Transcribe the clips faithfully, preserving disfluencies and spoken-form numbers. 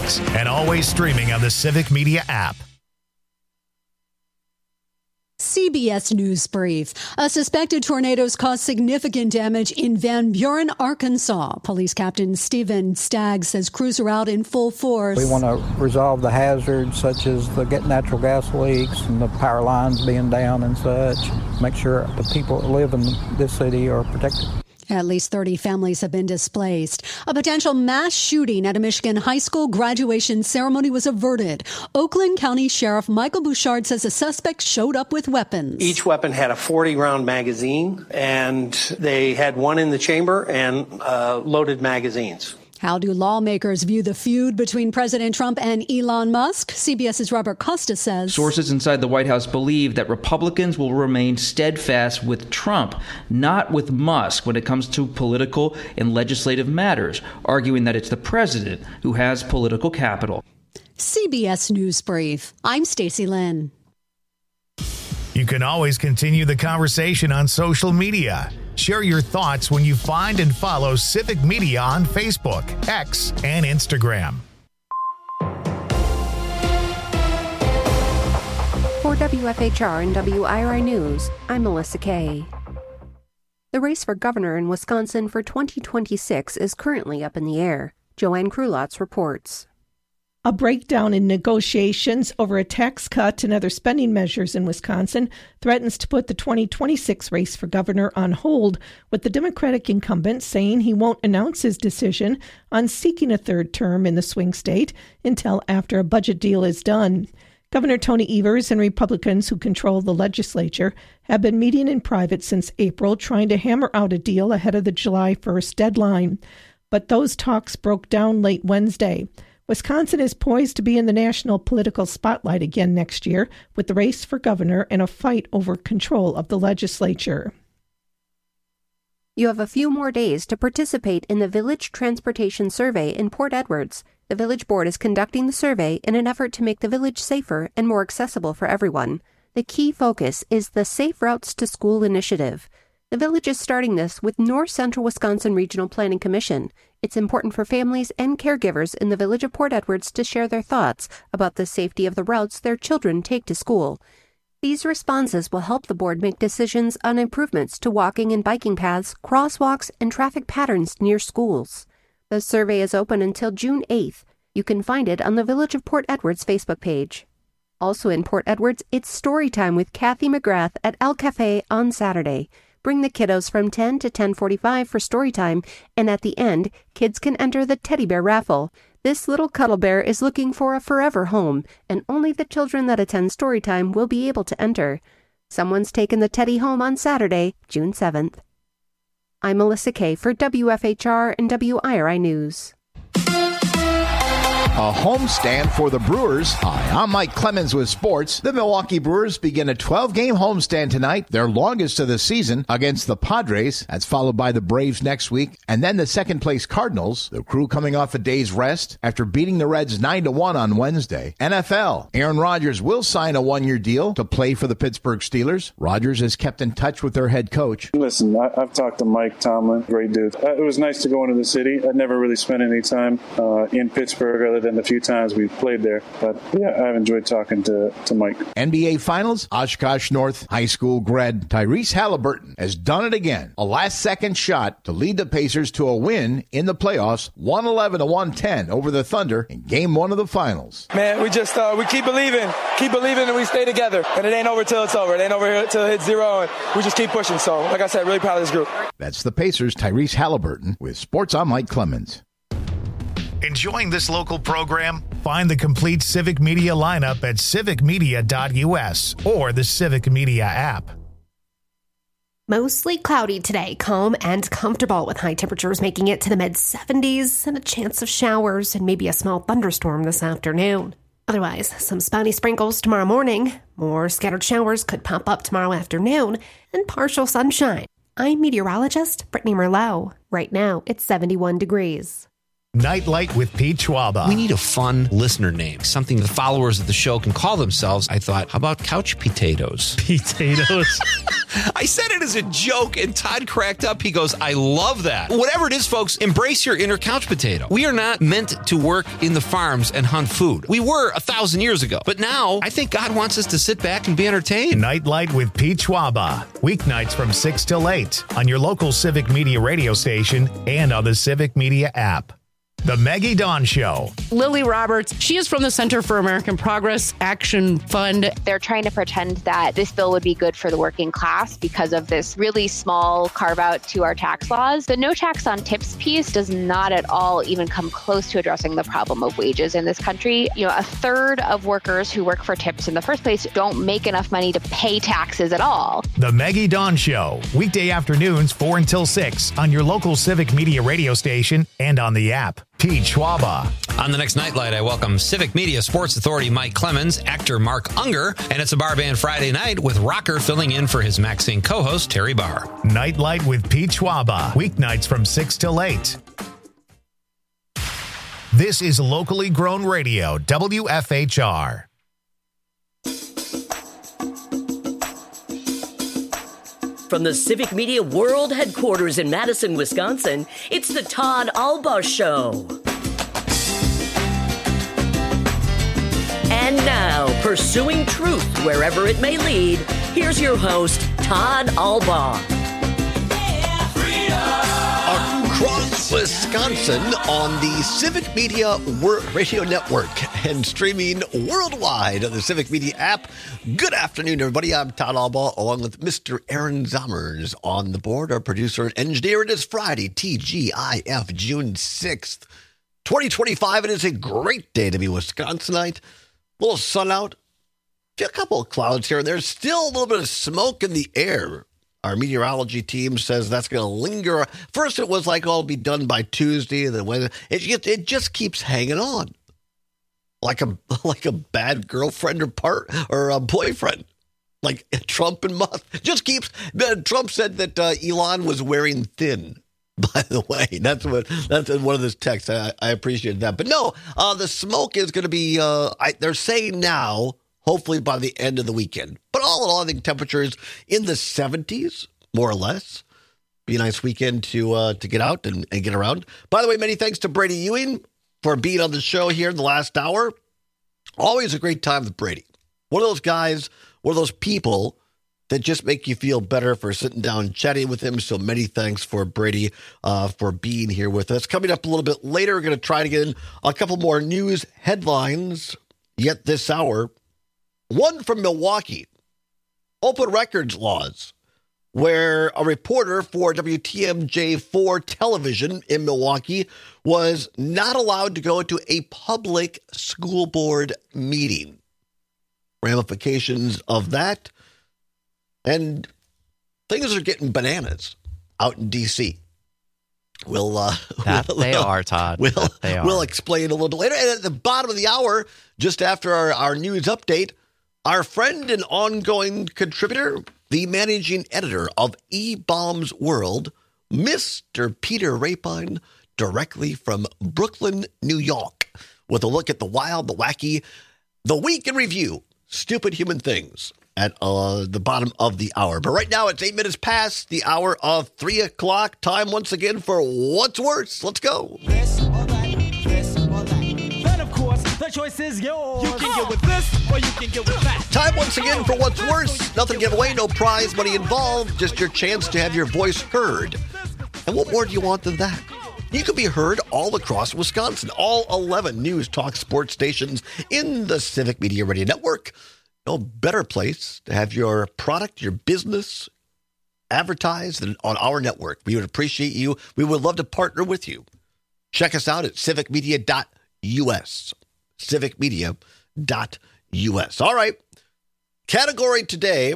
six, and always streaming on the Civic Media app. C B S News Brief. A suspected tornadoes caused significant damage in Van Buren, Arkansas. Police Captain Stephen Staggs says crews are out in full force. We want to resolve the hazards such as the natural gas leaks and the power lines being down and such. Make sure the people that live in this city are protected. At least thirty families have been displaced. A potential mass shooting at a Michigan high school graduation ceremony was averted. Oakland County Sheriff Michael Bouchard says a suspect showed up with weapons. Each weapon had a forty round magazine, and they had one in the chamber and uh, loaded magazines. How do lawmakers view the feud between President Trump and Elon Musk? CBS's Robert Costa says sources inside the White House believe that Republicans will remain steadfast with Trump, not with Musk, when it comes to political and legislative matters, arguing that it's the president who has political capital. C B S News Brief. I'm Stacey Lynn. You can always continue the conversation on social media. Share your thoughts when you find and follow Civic Media on Facebook, X, and Instagram. For W F H R and W I R I News, I'm Melissa Kay. The race for governor in Wisconsin for twenty twenty-six is currently up in the air. Joanne Krulotz reports. A breakdown in negotiations over a tax cut and other spending measures in Wisconsin threatens to put the twenty twenty-six race for governor on hold, with the Democratic incumbent saying he won't announce his decision on seeking a third term in the swing state until after a budget deal is done. Governor Tony Evers and Republicans who control the legislature have been meeting in private since April, trying to hammer out a deal ahead of the July first deadline. But those talks broke down late Wednesday. Wisconsin is poised to be in the national political spotlight again next year, with the race for governor and a fight over control of the legislature. You have a few more days to participate in the Village Transportation Survey in Port Edwards. The Village Board is conducting the survey in an effort to make the village safer and more accessible for everyone. The key focus is the Safe Routes to School initiative. The village is starting this with North Central Wisconsin Regional Planning Commission. It's important for families and caregivers in the village of Port Edwards to share their thoughts about the safety of the routes their children take to school. These responses will help the board make decisions on improvements to walking and biking paths, crosswalks, and traffic patterns near schools. The survey is open until June eighth. You can find it on the Village of Port Edwards Facebook page. Also in Port Edwards, it's story time with Kathy McGrath at El Cafe on Saturday. Bring the kiddos from ten to ten forty-five for story time, and at the end, kids can enter the teddy bear raffle. This little cuddle bear is looking for a forever home, and only the children that attend story time will be able to enter. Someone's taken the teddy home on Saturday, June seventh. I'm Melissa Kay for W F H R and W I R I News. A homestand for the Brewers. Hi, I'm Mike Clemens with sports. The Milwaukee Brewers begin a twelve-game homestand tonight, their longest of the season, against the Padres. That's followed by the Braves next week, and then the second-place Cardinals. The Crew coming off a day's rest after beating the Reds nine to one on Wednesday. N F L. Aaron Rodgers will sign a one-year deal to play for the Pittsburgh Steelers. Rodgers has kept in touch with their head coach. Listen, I, I've talked to Mike Tomlin, great dude. Uh, it was nice to go into the city. I'd never really spent any time uh, in Pittsburgh other than the few times we've played there. But yeah, I've enjoyed talking to, to Mike. N B A Finals, Oshkosh North High School grad Tyrese Halliburton has done it again. A last-second shot to lead the Pacers to a win in the playoffs, one eleven to one ten over the Thunder in game one of the finals. Man, we just, uh, we keep believing, keep believing and we stay together. And it ain't over till it's over. It ain't over till it hits zero, and we just keep pushing. So, like I said, really proud of this group. That's the Pacers' Tyrese Halliburton with Sports. I'm Mike Clemens. Enjoying this local program? Find the complete Civic Media lineup at civic media dot u s or the Civic Media app. Mostly cloudy today, calm and comfortable with high temperatures making it to the mid seventies and a chance of showers and maybe a small thunderstorm this afternoon. Otherwise, some spotty sprinkles tomorrow morning. More scattered showers could pop up tomorrow afternoon and partial sunshine. I'm meteorologist Brittany Merlot. Right now, it's seventy-one degrees. Nightlight with Pete Schwaba. We need a fun listener name, something the followers of the show can call themselves. I thought, how about couch potatoes? Potatoes. I said it as a joke, and Todd cracked up. He goes, I love that. Whatever it is, folks, embrace your inner couch potato. We are not meant to work in the farms and hunt food. We were a thousand years ago. But now, I think God wants us to sit back and be entertained. Nightlight with Pete Schwaba. Weeknights from six till eight on your local Civic Media radio station and on the Civic Media app. The Maggie Dawn Show. Lily Roberts, she is from the Center for American Progress Action Fund. They're trying to pretend that this bill would be good for the working class because of this really small carve out to our tax laws. The no tax on tips piece does not at all even come close to addressing the problem of wages in this country. You know, a third of workers who work for tips in the first place don't make enough money to pay taxes at all. The Maggie Dawn Show. Weekday afternoons, four until six on your local Civic Media radio station and on the app. Pete Schwaba. On the next Nightlight, I welcome Civic Media Sports Authority Mike Clemens, actor Mark Unger, and it's a Bar Band Friday night with Rocker filling in for his Maxine co-host Terry Barr. Nightlight with Pete Schwaba. Weeknights from six till eight. This is locally grown radio, W F H R. From the Civic Media World Headquarters in Madison, Wisconsin, it's the Todd Albaugh Show. And now, pursuing truth wherever it may lead, here's your host, Todd Albaugh. Across Wisconsin on the Civic Media Radio Network and streaming worldwide on the Civic Media app. Good afternoon, everybody. I'm Todd Albaugh, along with Mister Aaron Zommers on the board, our producer and engineer. It is Friday, T G I F, June sixth, twenty twenty-five. It is a great day to be Wisconsinite. A little sun out, a couple of clouds here, and there's still a little bit of smoke in the air. Our meteorology team says that's going to linger. First, it was like, oh, it'll be done by Tuesday. And then when it just, it just keeps hanging on, like a like a bad girlfriend or part or a boyfriend, like Trump and Musk. Just keeps. Trump said that uh, Elon was wearing thin. By the way, that's what that's one of his texts. I, I appreciate that. But no, uh, the smoke is going to be. Uh, I, they're saying now. Hopefully by the end of the weekend. But all in all, I think temperatures in the seventies, more or less. Be a nice weekend to uh, to get out and, and get around. By the way, many thanks to Brady Ewing for being on the show here in the last hour. Always a great time with Brady. One of those guys, one of those people that just make you feel better for sitting down and chatting with him. So many thanks for Brady uh, for being here with us. Coming up a little bit later, we're going to try to get in a couple more news headlines yet this hour. One from Milwaukee, open records laws, where a reporter for W T M J four television in Milwaukee was not allowed to go to a public school board meeting. Ramifications of that, and things are getting bananas out in D C We'll, uh, that we'll, they are, Todd. We'll, that they are. We'll explain a little later. And at the bottom of the hour, just after our, our news update, our friend and ongoing contributor, the managing editor of E-Bombs World, Mister Peter Rapine, directly from Brooklyn, New York, with a look at the wild, the wacky, the week in review, stupid human things at uh, the bottom of the hour. But right now, it's eight minutes past the hour of three o'clock. Time once again for What's Worse. Let's go. This or that, this or that. Then, of course, the choice is yours. You can get with this or you can get with that. Time once again for What's Worse. Nothing to give away, no prize money involved, just your chance to have your voice heard. And what more do you want than that? You can be heard all across Wisconsin, all eleven news, talk, sports stations in the Civic Media Radio Network. No better place to have your product, your business advertised than on our network. We would appreciate you. We would love to partner with you. Check us out at civic media dot U S. civic media dot U S. All right. Category today,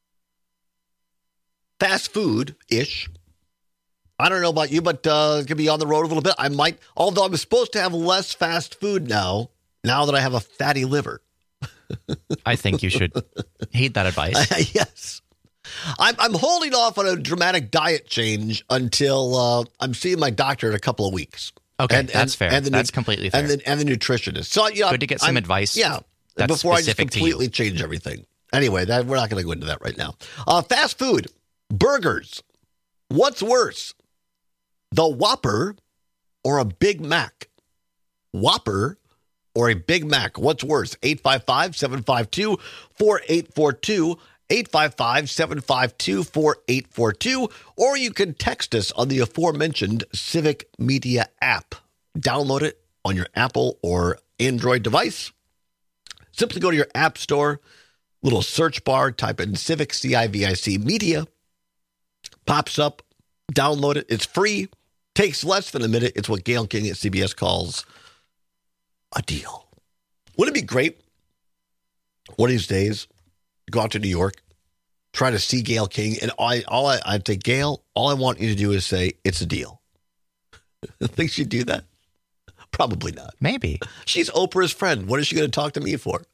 fast food-ish. I don't know about you, but uh, it's going to be on the road a little bit. I might, although I'm supposed to have less fast food now, now that I have a fatty liver. I think you should heed that advice. Yes. I'm, I'm holding off on a dramatic diet change until uh, I'm seeing my doctor in a couple of weeks. Okay, and, that's and, fair. And the, that's completely fair. And the, and the nutritionist. So, you know, good to get some I'm, advice. Yeah, that's before I just specific to you. completely change everything. Anyway, that, we're not going to go into that right now. Uh, fast food, burgers. What's worse, the Whopper or a Big Mac? Whopper or a Big Mac? What's worse? eight five five, seven five two, four eight four two, eight five five, seven five two, four eight four two, or you can text us on the aforementioned Civic Media app. Download it on your Apple or Android device. Simply go to your app store, little search bar, type in Civic, C I V I C Media. Pops up, download it. It's free. Takes less than a minute. It's what Gayle King at C B S calls a deal. Wouldn't it be great one of these days, go out to New York, try to see Gayle King, and I, all I, I'd say, Gayle, all I want you to do is say, it's a deal. Think she'd do that? Probably not. Maybe. She's Oprah's friend. What is she going to talk to me for?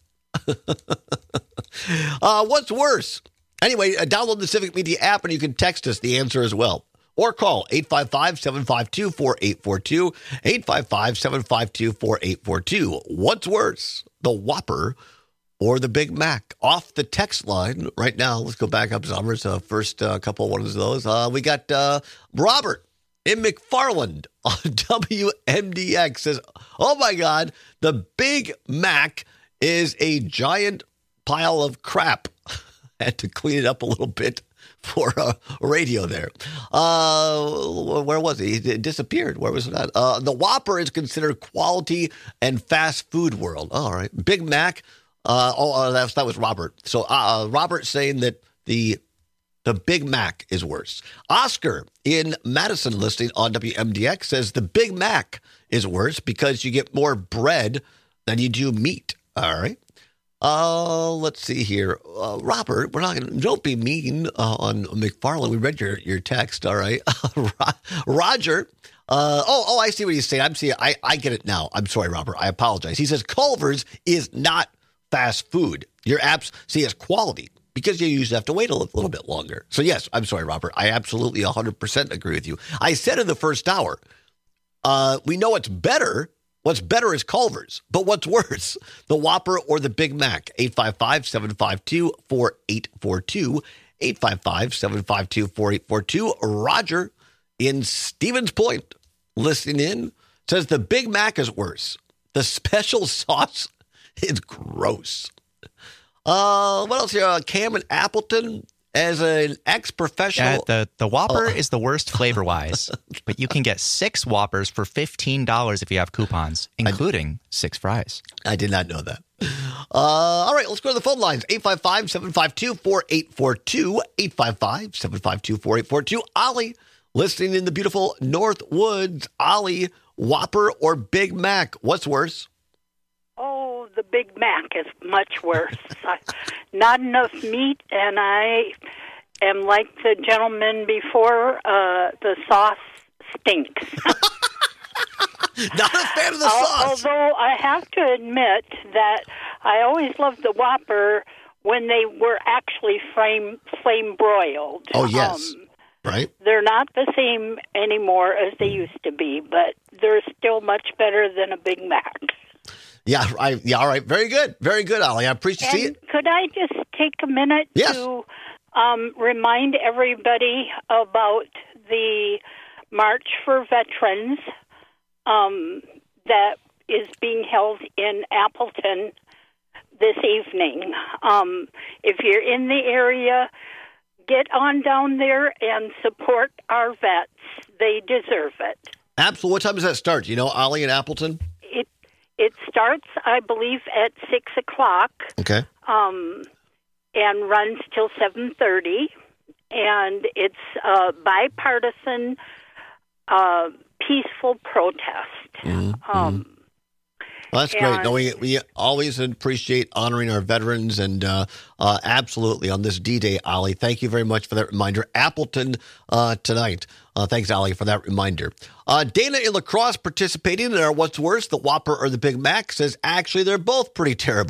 uh, what's worse? Anyway, uh, download the Civic Media app and you can text us the answer as well. Or call eight five five, seven five two, four eight four two, eight five five, seven five two, four eight four two. What's worse, the Whopper or the Big Mac? Off the text line right now. Let's go back up numbers. Uh, first uh, couple of ones of those. Uh, we got uh, Robert in McFarland on W M D X says, oh my God, the Big Mac is a giant pile of crap. Had to clean it up a little bit for a radio there. Uh, where was it? It disappeared. Where was it at? Uh, the Whopper is considered quality and fast food world. Oh, all right. Big Mac. Uh, oh, uh, that, was, that was Robert. So uh, Robert saying that the the Big Mac is worse. Oscar in Madison listening on W M D X says the Big Mac is worse because you get more bread than you do meat. All right. Uh, let's see here. Uh, Robert, we're not going to, don't be mean uh, on McFarland. We read your, your text. All right. Roger. Uh, oh, oh, I see what he's saying. I'm seeing, I, I get it now. I'm sorry, Robert. I apologize. He says Culver's is not fast food. Your apps see as quality because you usually have to wait a little, little bit longer. So yes, I'm sorry, Robert. I absolutely one hundred percent agree with you. I said in the first hour, uh, we know it's better. What's better is Culver's, but what's worse, the Whopper or the Big Mac? eight five five, seven five two, four eight four two, eight five five, seven five two, four eight four two. Roger in Stevens Point, listening in, says the Big Mac is worse. The special sauce is gross. Uh, what else here? Uh, Cam and Appleton. As an ex-professional... Yeah, the, the Whopper oh. is the worst flavor-wise, but you can get six Whoppers for fifteen dollars if you have coupons, including I, six fries. I did not know that. Uh, all right, let's go to the phone lines. eight five five, seven five two, four eight four two, eight five five, seven five two, four eight four two. Ollie, listening in the beautiful North Woods. Ollie, Whopper or Big Mac? What's worse? Oh, the Big Mac is much worse. Not enough meat, and I am like the gentleman before, uh, the sauce stinks. Not a fan of the sauce. Although I have to admit that I always loved the Whopper when they were actually flame, flame broiled. Oh, yes. Um, right. They're not the same anymore as they used to be, but they're still much better than a Big Mac. Yeah, I, yeah, all right. Very good. Very good, Ollie. I appreciate and it. Could I just take a minute yes. to um, remind everybody about the March for Veterans um, that is being held in Appleton this evening. Um, if you're in the area, get on down there and support our vets. They deserve it. Absolutely. What time does that start? You know, Ollie in Appleton? It It starts, I believe, at six o'clock. Okay. Um, and runs till seven thirty. And it's a bipartisan, uh, peaceful protest. Mm-hmm. Um, well, that's great. No, we, we always appreciate honoring our veterans, and uh, uh, absolutely on this D-Day, Ollie. Thank you very much for that reminder. Appleton uh, tonight. Uh, thanks, Ollie, for that reminder. Uh, Dana in La Crosse participating in our What's Worse, the Whopper or the Big Mac, says actually they're both pretty terrible.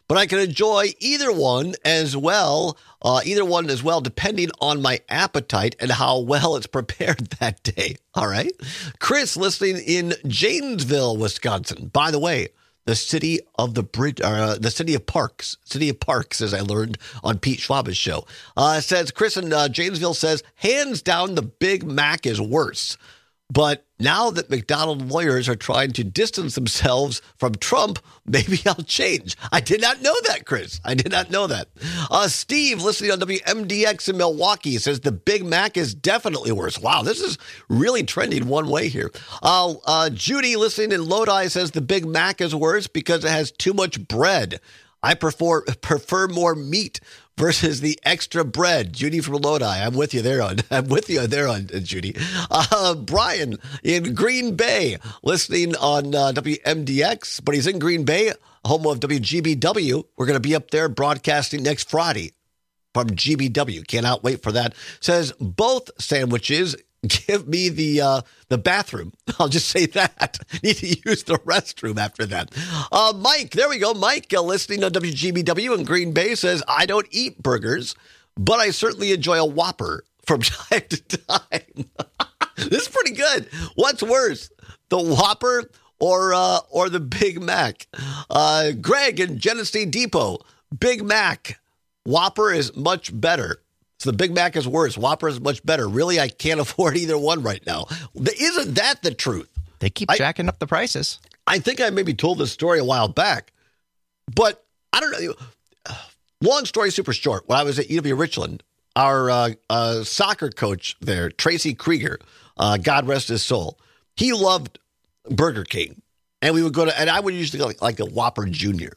but I can enjoy either one as well, uh, either one as well, depending on my appetite and how well it's prepared that day. All right. Chris, listening in Janesville, Wisconsin. By the way, the city of the bridge, uh, the city of parks, city of parks, as I learned on Pete Schwab's show, uh, says Chris in uh, Janesville says, hands down, the Big Mac is worse. But now that McDonald's lawyers are trying to distance themselves from Trump, maybe I'll change. I did not know that, Chris. I did not know that. Uh, Steve, listening on W M D X in Milwaukee, says the Big Mac is definitely worse. Wow, this is really trending one way here. Uh, uh, Judy, listening in Lodi, says the Big Mac is worse because it has too much bread. I prefer prefer more meat versus the extra bread. Judy from Lodi, I'm with you there on. I'm with you there on uh, Judy. Uh, Brian in Green Bay, listening on uh, W M D X, but he's in Green Bay, home of W G B W. We're going to be up there broadcasting next Friday from G B W. Cannot wait for that. Says both sandwiches. Give me the uh, the bathroom. I'll just say that. Need to use the restroom after that. Uh, Mike, there we go. Mike, uh, listening on W G B W in Green Bay, says, I don't eat burgers, but I certainly enjoy a Whopper from time to time. This is pretty good. What's worse, the Whopper or uh, or the Big Mac? Uh, Greg in Genesee Depot, Big Mac. Whopper is much better. So the Big Mac is worse. Whopper is much better. Really, I can't afford either one right now. Isn't that the truth? They keep I, jacking up the prices. I think I maybe told this story a while back, but I don't know. Long story super short. When I was at U W Richland, our uh, uh, soccer coach there, Tracy Krieger, uh, God rest his soul, he loved Burger King. And we would go to, and I would usually go like, like a Whopper Junior.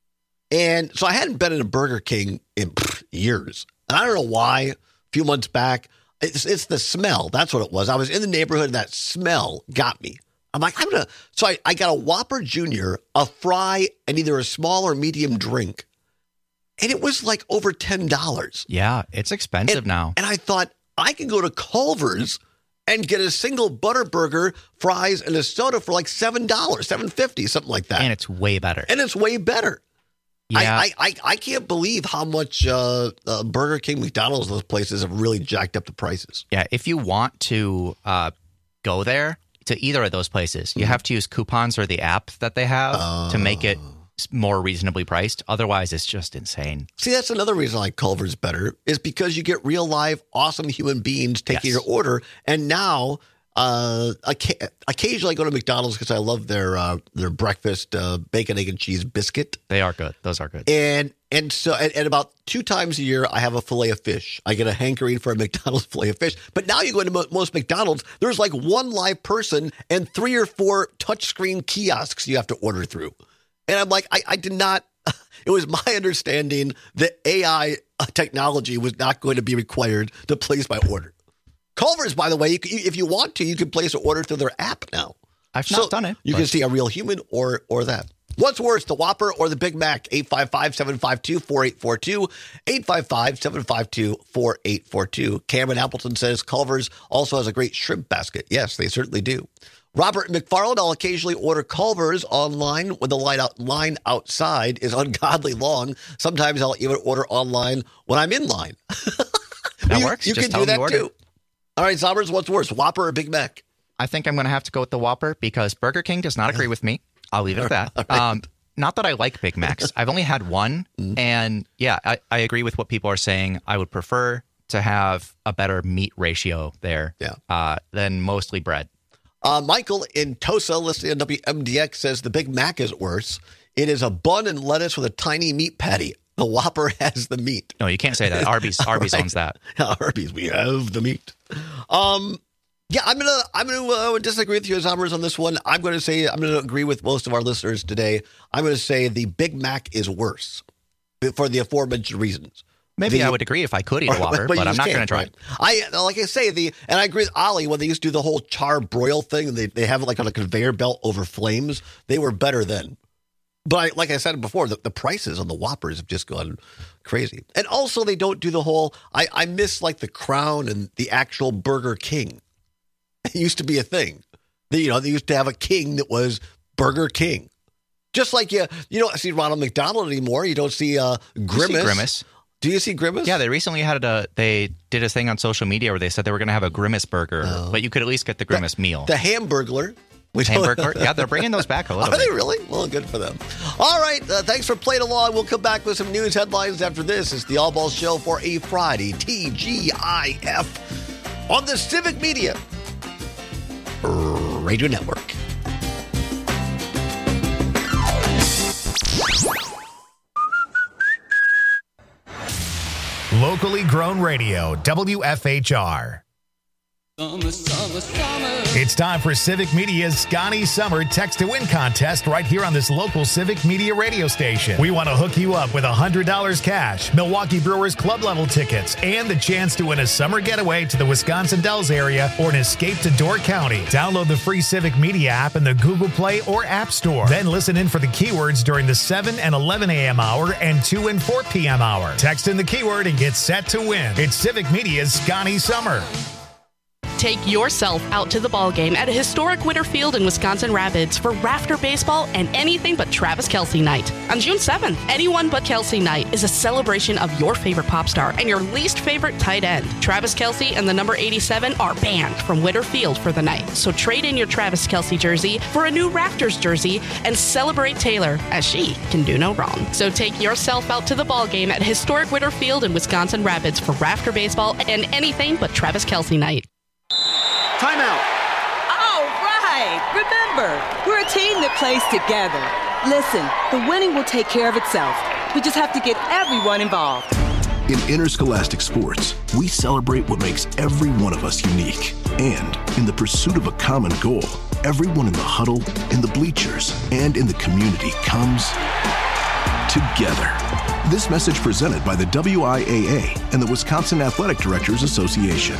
And so I hadn't been in a Burger King in pff, years. And I don't know why, a few months back, it's, it's the smell. That's what it was. I was in the neighborhood and that smell got me. I'm like, I'm going to, so I, I got a Whopper Junior, a fry, and either a small or medium drink. And it was like over ten dollars. Yeah, it's expensive and, now. And I thought, I can go to Culver's and get a single butter burger, fries, and a soda for like seven dollars, seven fifty, something like that. And it's way better. And it's way better. Yeah. I, I, I can't believe how much uh, uh, Burger King, McDonald's, those places have really jacked up the prices. Yeah, if you want to uh, go there to either of those places, you mm-hmm. have to use coupons or the app that they have uh, to make it more reasonably priced. Otherwise, it's just insane. See, that's another reason I like Culver's better is because you get real live, awesome human beings taking yes. your order. And now, uh, occasionally I go to McDonald's because I love their uh, their breakfast uh, bacon, egg, and cheese biscuit. They are good. Those are good. And and so and, and about two times a year, I have a filet of fish. I get a hankering for a McDonald's filet of fish. But now you go into most McDonald's, there's like one live person and three or four touchscreen kiosks you have to order through. And I'm like, I, I did not, it was my understanding that A I technology was not going to be required to place my order. Culver's, by the way, you can, if you want to, you can place an order through their app now. I've so not done it. You but... can see a real human or or that. What's worse, the Whopper or the Big Mac? eight five five, seven five two, four eight four two. eight five five, seven five two, four eight four two. Cameron Appleton says Culver's also has a great shrimp basket. Yes, they certainly do. Robert McFarland, I'll occasionally order Culver's online when the line, out, line outside is ungodly long. Sometimes I'll even order online when I'm in line. That you, works. You Just can do that order. too. All right, Zombers, what's worse, Whopper or Big Mac? I think I'm going to have to go with the Whopper because Burger King does not agree with me. I'll leave it at that. Right. Um, not that I like Big Macs. I've only had one. Mm-hmm. And yeah, I, I agree with what people are saying. I would prefer to have a better meat ratio there yeah. uh, than mostly bread. Uh, Michael in Tosa, listening to W M D X, says the Big Mac is worse. It is a bun and lettuce with a tiny meat patty. The Whopper has the meat. No, you can't say that. Arby's Arby's right. owns that. Arby's, we have the meat. Um, yeah, I'm gonna I'm gonna uh, disagree with you, Zombers, on this one. I'm gonna say I'm gonna agree with most of our listeners today. I'm gonna say the Big Mac is worse for the aforementioned reasons. Maybe the, I would agree if I could eat a Whopper, but, but I'm not going to try it. I like I say the, and I agree with Ollie when they used to do the whole char broil thing. And they they have it like on a conveyor belt over flames. They were better then. But I, like I said before, the, the prices on the Whoppers have just gone crazy. And also they don't do the whole. I I miss like the Crown and the actual Burger King. It used to be a thing. They, you know, they used to have a king that was Burger King. Just like you, you don't see Ronald McDonald anymore. You don't see uh, Grimace. You see Grimace. Do you see Grimace? Yeah, they recently had a. They did a thing on social media where they said they were going to have a Grimace burger, Oh. but you could at least get the Grimace the, meal. The Hamburglar. Hamburger. Yeah, they're bringing those back a little Are bit. they really? Well, good for them. All right. Uh, thanks for playing along. We'll come back with some news headlines after this. It's the All Balls Show for a Friday. T G I F on the Civic Media Radio Network. Locally grown radio, W F H R. Summer, summer, summer. It's time for Civic Media's Scotty Summer Text to Win contest right here on this local Civic Media radio station. We want to hook you up with one hundred dollars cash, Milwaukee Brewers club level tickets, and the chance to win a summer getaway to the Wisconsin Dells area or an escape to Door County. Download the free Civic Media app in the Google Play or App Store. Then listen in for the keywords during the seven and eleven a.m. hour and two and four p.m. hour. Text in the keyword and get set to win. It's Civic Media's Scotty Summer. Take yourself out to the ball game at a historic Witter Field in Wisconsin Rapids for Rafter Baseball and anything but Travis Kelce Night. On June seventh, Anyone But Kelce Night is a celebration of your favorite pop star and your least favorite tight end. Travis Kelce and the number eighty-seven are banned from Witter Field for the night. So trade in your Travis Kelce jersey for a new Raptors jersey and celebrate Taylor, as she can do no wrong. So take yourself out to the ball game at historic Witter Field in Wisconsin Rapids for Rafter Baseball and anything but Travis Kelce Night. Timeout. All right. Remember, we're a team that plays together. Listen, the winning will take care of itself. We just have to get everyone involved. In interscholastic sports, we celebrate what makes every one of us unique. And in the pursuit of a common goal, everyone in the huddle, in the bleachers, and in the community comes together. This message presented by the W I A A and the Wisconsin Athletic Directors Association.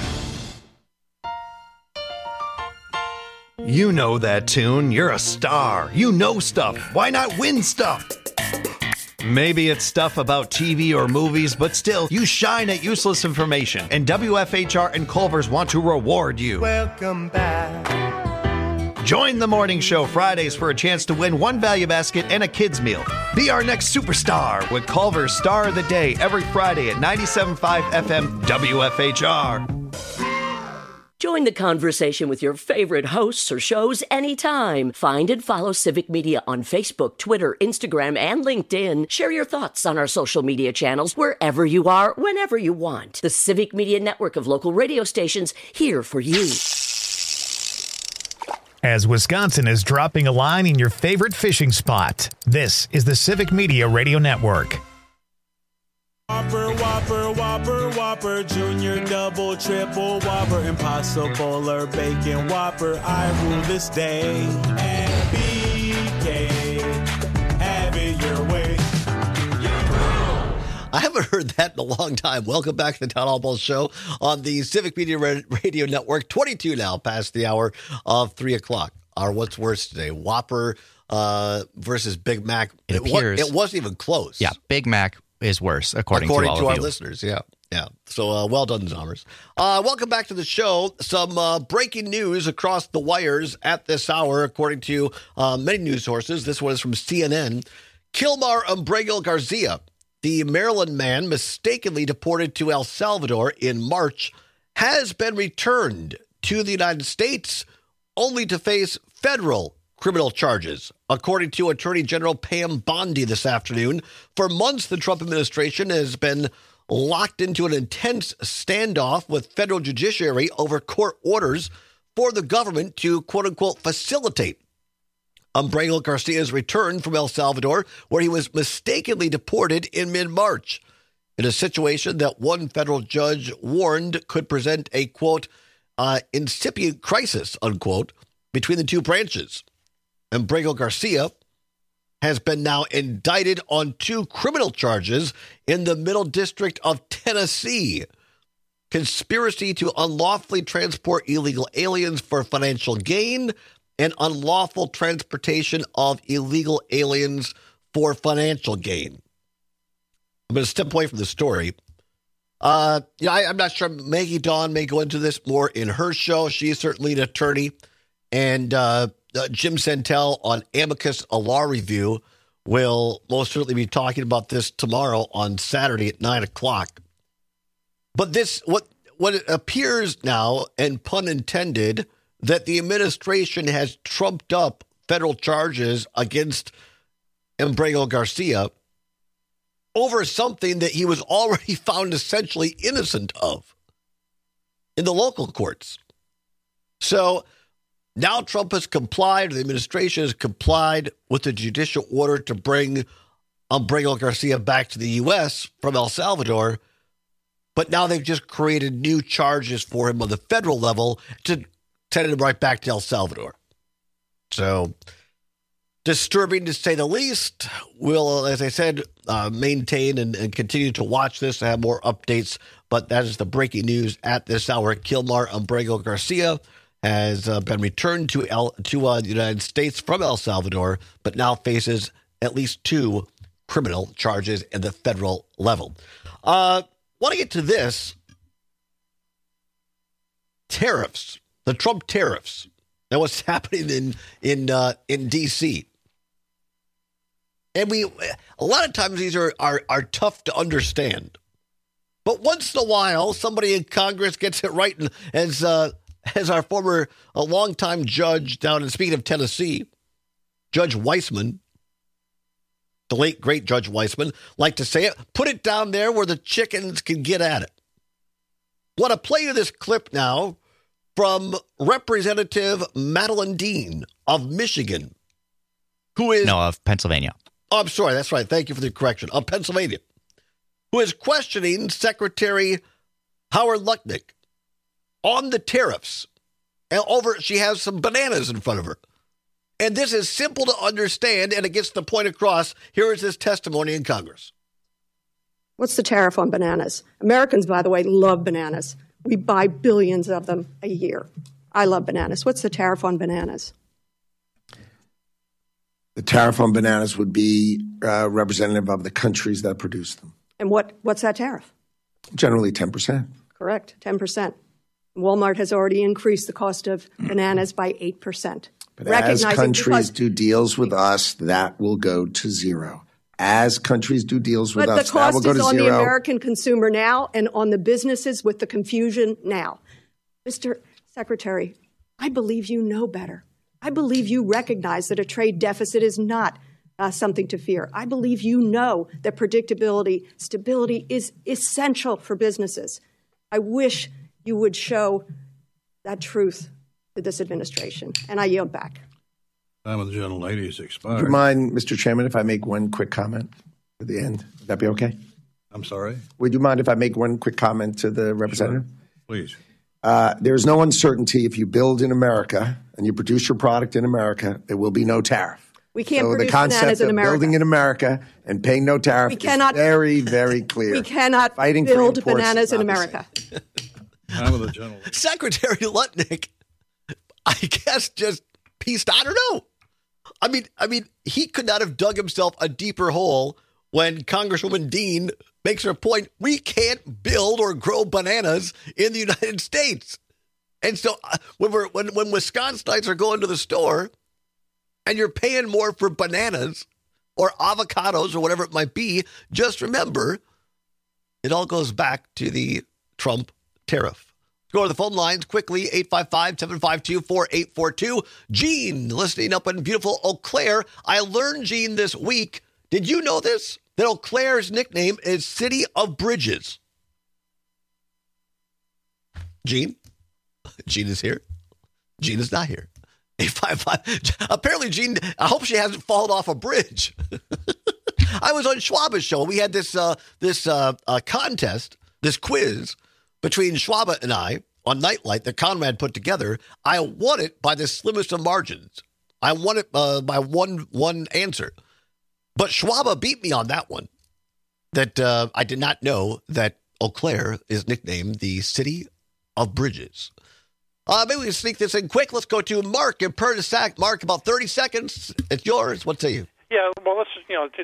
You know that tune. You're a star. You know stuff. Why not win stuff? Maybe it's stuff about T V or movies, but still, you shine at useless information. And W F H R and Culver's want to reward you. Welcome back. Join the morning show Fridays for a chance to win one value basket and a kids meal. Be our next superstar with Culver's Star of the Day every Friday at ninety-seven point five F M W F H R. Join the conversation with your favorite hosts or shows anytime. Find and follow Civic Media on Facebook, Twitter, Instagram, and LinkedIn. Share your thoughts on our social media channels wherever you are, whenever you want. The Civic Media network of local radio stations here for you. As Wisconsin is dropping a line in your favorite fishing spot, this is the Civic Media Radio Network. Whopper, Whopper, Whopper, Whopper, Junior, Double, Triple, Whopper, Impossible or Bacon Whopper, I rule this day. And B K, have it your way. I haven't heard that in a long time. Welcome back to the Town Hall Ball Show on the Civic Media Radio Network. twenty-two now, past the hour of three o'clock. Our what's worse today, Whopper uh, versus Big Mac. It, it appears. Was, it wasn't even close. Yeah, Big Mac is worse, according, according to all to of our you. listeners. Yeah, yeah. So uh, well done, Zommers. Uh, welcome back to the show. Some uh, breaking news across the wires at this hour, according to uh, many news sources. This one is from C N N. Kilmar Umbrego Garcia, the Maryland man mistakenly deported to El Salvador in March, has been returned to the United States only to face federal criminal charges, according to Attorney General Pam Bondi this afternoon. For months, the Trump administration has been locked into an intense standoff with federal judiciary over court orders for the government to, quote-unquote, facilitate Umbrego Garcia's return from El Salvador, where he was mistakenly deported in mid-March, in a situation that one federal judge warned could present a, quote, uh, incipient crisis, unquote, between the two branches. Umbrego Garcia has been now indicted on two criminal charges in the Middle District of Tennessee: conspiracy to unlawfully transport illegal aliens for financial gain and unlawful transportation of illegal aliens for financial gain. I'm going to step away from the story. Uh, you know, I, I'm not sure. Maggie Dawn may go into this more in her show. She's certainly an attorney. And, uh, uh, Jim Santel on Amicus, a law review, will most certainly be talking about this tomorrow on Saturday at nine o'clock. But this, what what it appears now, and pun intended, that the administration has trumped up federal charges against Embrago Garcia over something that he was already found essentially innocent of in the local courts. So now Trump has complied, the administration has complied with the judicial order to bring Embrago Garcia back to the U S from El Salvador, but now they've just created new charges for him on the federal level to send him right back to El Salvador. So disturbing to say the least. We'll, as I said, uh, maintain and, and continue to watch this and have more updates. But that is the breaking news at this hour. Kilmar Embrago Garcia has uh, been returned to El, to uh, the United States from El Salvador, but now faces at least two criminal charges at the federal level. Uh, want to get to this. Tariffs, the Trump tariffs, and what's happening in in uh, in D C. And we, a lot of times these are, are, are tough to understand. But once in a while, somebody in Congress gets it right. And as, uh, as our former, a longtime judge down in, speaking of Tennessee, Judge Weissman, the late, great Judge Weissman, like to say it, put it down there where the chickens can get at it. Want to play you this clip now from Representative Madeline Dean of Michigan, who is... No, of Pennsylvania. Oh, I'm sorry. That's right. Thank you for the correction. Of Pennsylvania, who is questioning Secretary Howard Lutnick on the tariffs. And over, she has some bananas in front of her. And this is simple to understand, and it gets the point across. Here is his testimony in Congress. What's the tariff on bananas? Americans, by the way, love bananas. We buy billions of them a year. I love bananas. What's the tariff on bananas? The tariff on bananas would be uh, representative of the countries that produce them. And what, what's that tariff? Generally ten percent. Correct, ten percent. Walmart has already increased the cost of bananas by eight percent. But as countries do deals with us, that will go to zero. As countries do deals with us, that will go to zero. But the cost is on the American consumer now and on the businesses with the confusion now. Mister Secretary, I believe you know better. I believe you recognize that a trade deficit is not uh, something to fear. I believe you know that predictability, stability is essential for businesses. I wish you would show that truth to this administration. And I yield back. Time of the gentlelady is expired. Would you mind, Mister Chairman, if I make one quick comment at the end? Would that be okay? I'm sorry? Would you mind if I make one quick comment to the representative? Sure. Please. Uh, there's no uncertainty if you build in America and you produce your product in America, there will be no tariff. We can't so produce the concept bananas in of America. building in America and paying no tariff we cannot, is very, very clear. We cannot Fighting build bananas in America. Time of the gentlelady. Secretary Lutnick, I guess, just pieced, I don't know. I mean, I mean, he could not have dug himself a deeper hole when Congresswoman Dean makes her point. We can't build or grow bananas in the United States. And so uh, when we're when, when Wisconsinites are going to the store and you're paying more for bananas or avocados or whatever it might be, just remember it all goes back to the Trump tariff. Go to the phone lines quickly, eight five five, seven five two, four eight four two. Gene, listening up in beautiful Eau Claire. I learned, Gene, this week, did you know this? That Eau Claire's nickname is City of Bridges. Gene? Gene is here. Gene is not here. eight five five. Apparently, Gene, I hope she hasn't fallen off a bridge. I was on Schwaba's show. We had this, uh, this uh, uh, contest, this quiz, between Schwaba and I on Nightlight that Conrad put together. I won it by the slimmest of margins. I won it uh, by one one answer. But Schwaba beat me on that one. That uh, I did not know that Eau Claire is nicknamed the City of Bridges. Uh, maybe we can sneak this in quick. Let's go to Mark in Pernisac. Mark, about thirty seconds. It's yours. What say you? Yeah, well, let's, you know,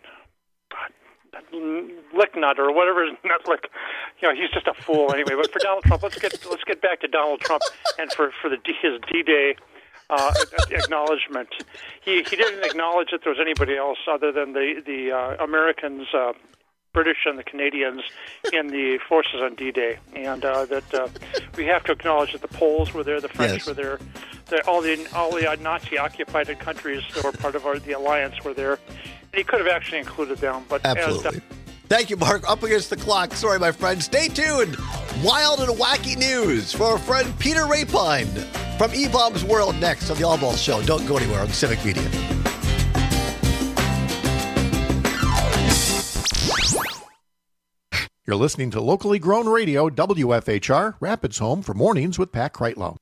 Licknut or whatever is not like, you know, he's just a fool anyway. But for Donald Trump, let's get let's get back to Donald Trump and for for the his D-Day uh, acknowledgement. He he didn't acknowledge that there was anybody else other than the the uh, Americans, uh, British, and the Canadians in the forces on D-Day, and uh, that uh, we have to acknowledge that the Poles were there, the French Yes. were there, that all the all the Nazi-occupied countries that were part of our, the alliance were there. And he could have actually included them, but Absolutely. As, Thank you, Mark. Up against the clock. Sorry, my friend. Stay tuned. Wild and wacky news for our friend Peter Rapine from E-Bomb's World next on the All Ball Show. Don't go anywhere on Civic Media. You're listening to locally grown radio, W F H R, Rapids Home for Mornings with Pat Kreitlow.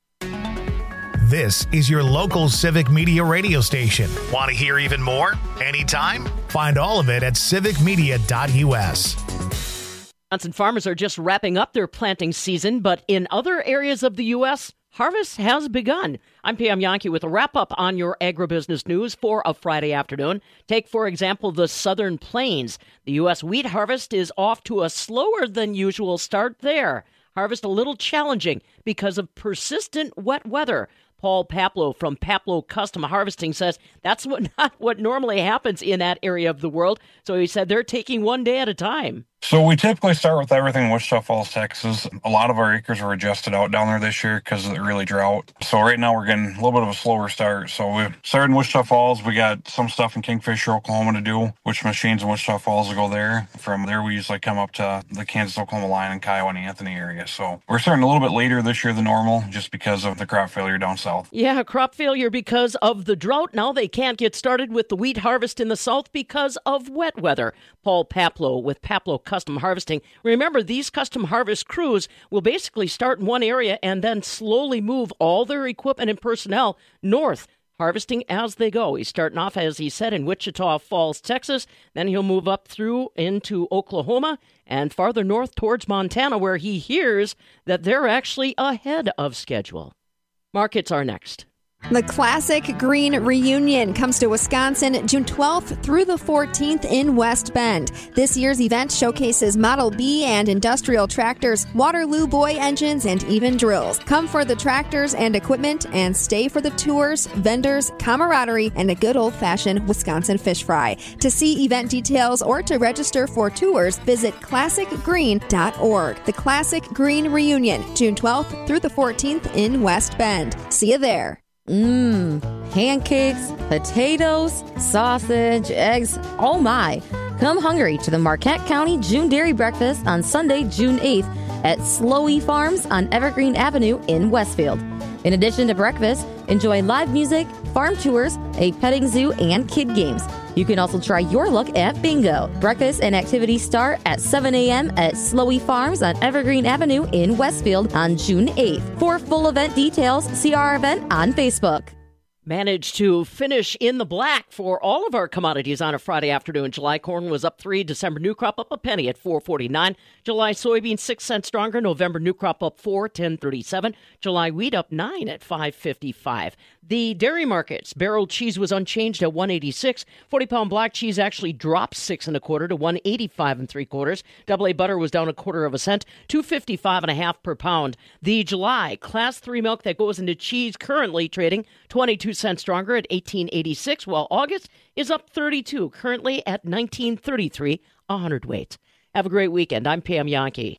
This is your local Civic Media radio station. Want to hear even more? Anytime? Find all of it at civic media dot u s. Wisconsin farmers are just wrapping up their planting season, but in other areas of the U S, harvest has begun. I'm Pam Yankee with a wrap-up on your agribusiness news for a Friday afternoon. Take, for example, the Southern Plains. The U S wheat harvest is off to a slower than usual start there. Harvest a little challenging because of persistent wet weather. Paul Paplow from Paplow Custom Harvesting says that's what, not what normally happens in that area of the world. So he said they're taking one day at a time. So we typically start with everything in Wichita Falls, Texas. A lot of our acres were adjusted out down there this year because of the early drought. So right now we're getting a little bit of a slower start. So we started in Wichita Falls. We got some stuff in Kingfisher, Oklahoma to do, which machines in Wichita Falls will go there. From there, we usually come up to the Kansas-Oklahoma line and Kiowa and Anthony area. So we're starting a little bit later this year than normal just because of the crop failure down south. Yeah, crop failure because of the drought. Now they can't get started with the wheat harvest in the south because of wet weather. Paul Paplow with Paplow Custom Harvesting. Remember, these custom harvest crews will basically start in one area and then slowly move all their equipment and personnel north, harvesting as they go. He's starting off, as he said, in Wichita Falls, Texas. Then he'll move up through into Oklahoma and farther north towards Montana, where he hears that they're actually ahead of schedule. Markets are next. The Classic Green Reunion comes to Wisconsin June twelfth through the fourteenth in West Bend. This year's event showcases Model B and industrial tractors, Waterloo Boy engines, and even drills. Come for the tractors and equipment and stay for the tours, vendors, camaraderie, and a good old-fashioned Wisconsin fish fry. To see event details or to register for tours, visit classic green dot org. The Classic Green Reunion, June twelfth through the fourteenth in West Bend. See you there. Mmm, pancakes, potatoes, sausage, eggs, oh my. Come hungry to the Marquette County June Dairy Breakfast on Sunday, June eighth at Slowy Farms on Evergreen Avenue in Westfield. In addition to breakfast, enjoy live music, farm tours, a petting zoo, and kid games. You can also try your luck at bingo. Breakfast and activities start at seven a.m. at Slowy Farms on Evergreen Avenue in Westfield on June eighth. For full event details, see our event on Facebook. Managed to finish in the black for all of our commodities on a Friday afternoon. July corn was up three. December new crop up a penny at four forty-nine. July soybean six cents stronger. November new crop up four, ten thirty-seven. July wheat up nine at five fifty-five. The dairy markets, barrel cheese was unchanged at one eighty-six. forty pound black cheese actually dropped six and a quarter to one eighty-five and three quarters. Double A butter was down a quarter of a cent, two fifty-five and a half per pound. The July class three milk that goes into cheese currently trading twenty-two cents stronger at eighteen eighty-six, while August is up thirty-two, currently at nineteen thirty-three a hundredweight. Have a great weekend. I'm Pam Yankee.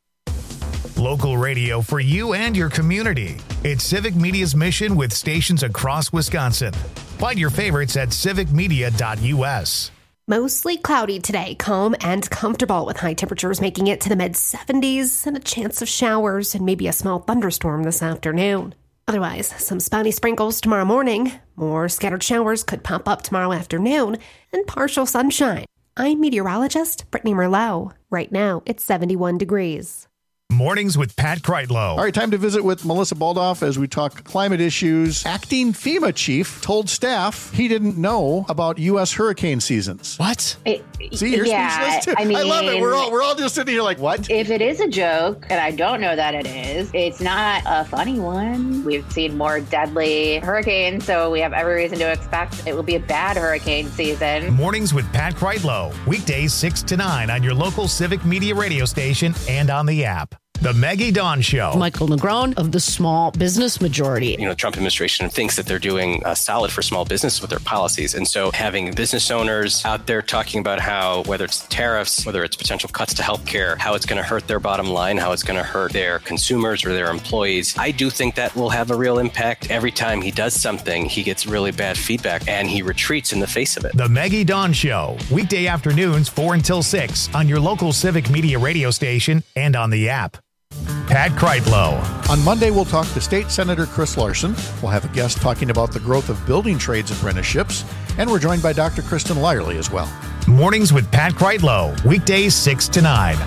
Local radio for you and your community. It's Civic Media's mission with stations across Wisconsin. Find your favorites at civic media dot u s. Mostly cloudy today, calm and comfortable with high temperatures making it to the mid seventies and a chance of showers and maybe a small thunderstorm this afternoon. Otherwise, some spotty sprinkles tomorrow morning. More scattered showers could pop up tomorrow afternoon and partial sunshine. I'm meteorologist Brittany Merlot. Right now, it's seventy-one degrees. Mornings with Pat Kreitlow. All right, time to visit with Melissa Baldoff as we talk climate issues. Acting FEMA chief told staff he didn't know about U S hurricane seasons. What? It, See, you're yeah, speechless too. I mean, I love it. We're all we're all just sitting here like, what? If it is a joke, and I don't know that it is, it's not a funny one. We've seen more deadly hurricanes, so we have every reason to expect it will be a bad hurricane season. Mornings with Pat Kreitlow. Weekdays six to nine on your local Civic Media radio station and on the app. The Maggie Dawn Show. Michael Negron of the Small Business Majority. You know, the Trump administration thinks that they're doing uh, solid for small business with their policies. And so having business owners out there talking about how, whether it's tariffs, whether it's potential cuts to healthcare, how it's going to hurt their bottom line, how it's going to hurt their consumers or their employees, I do think that will have a real impact. Every time he does something, he gets really bad feedback and he retreats in the face of it. The Maggie Dawn Show. Weekday afternoons, four until six on your local Civic Media radio station and on the app. Pat Kreitlow. On Monday, we'll talk to State Senator Chris Larson. We'll have a guest talking about the growth of building trades apprenticeships. And we're joined by Doctor Kristen Lyerly as well. Mornings with Pat Kreitlow. Weekdays six to nine.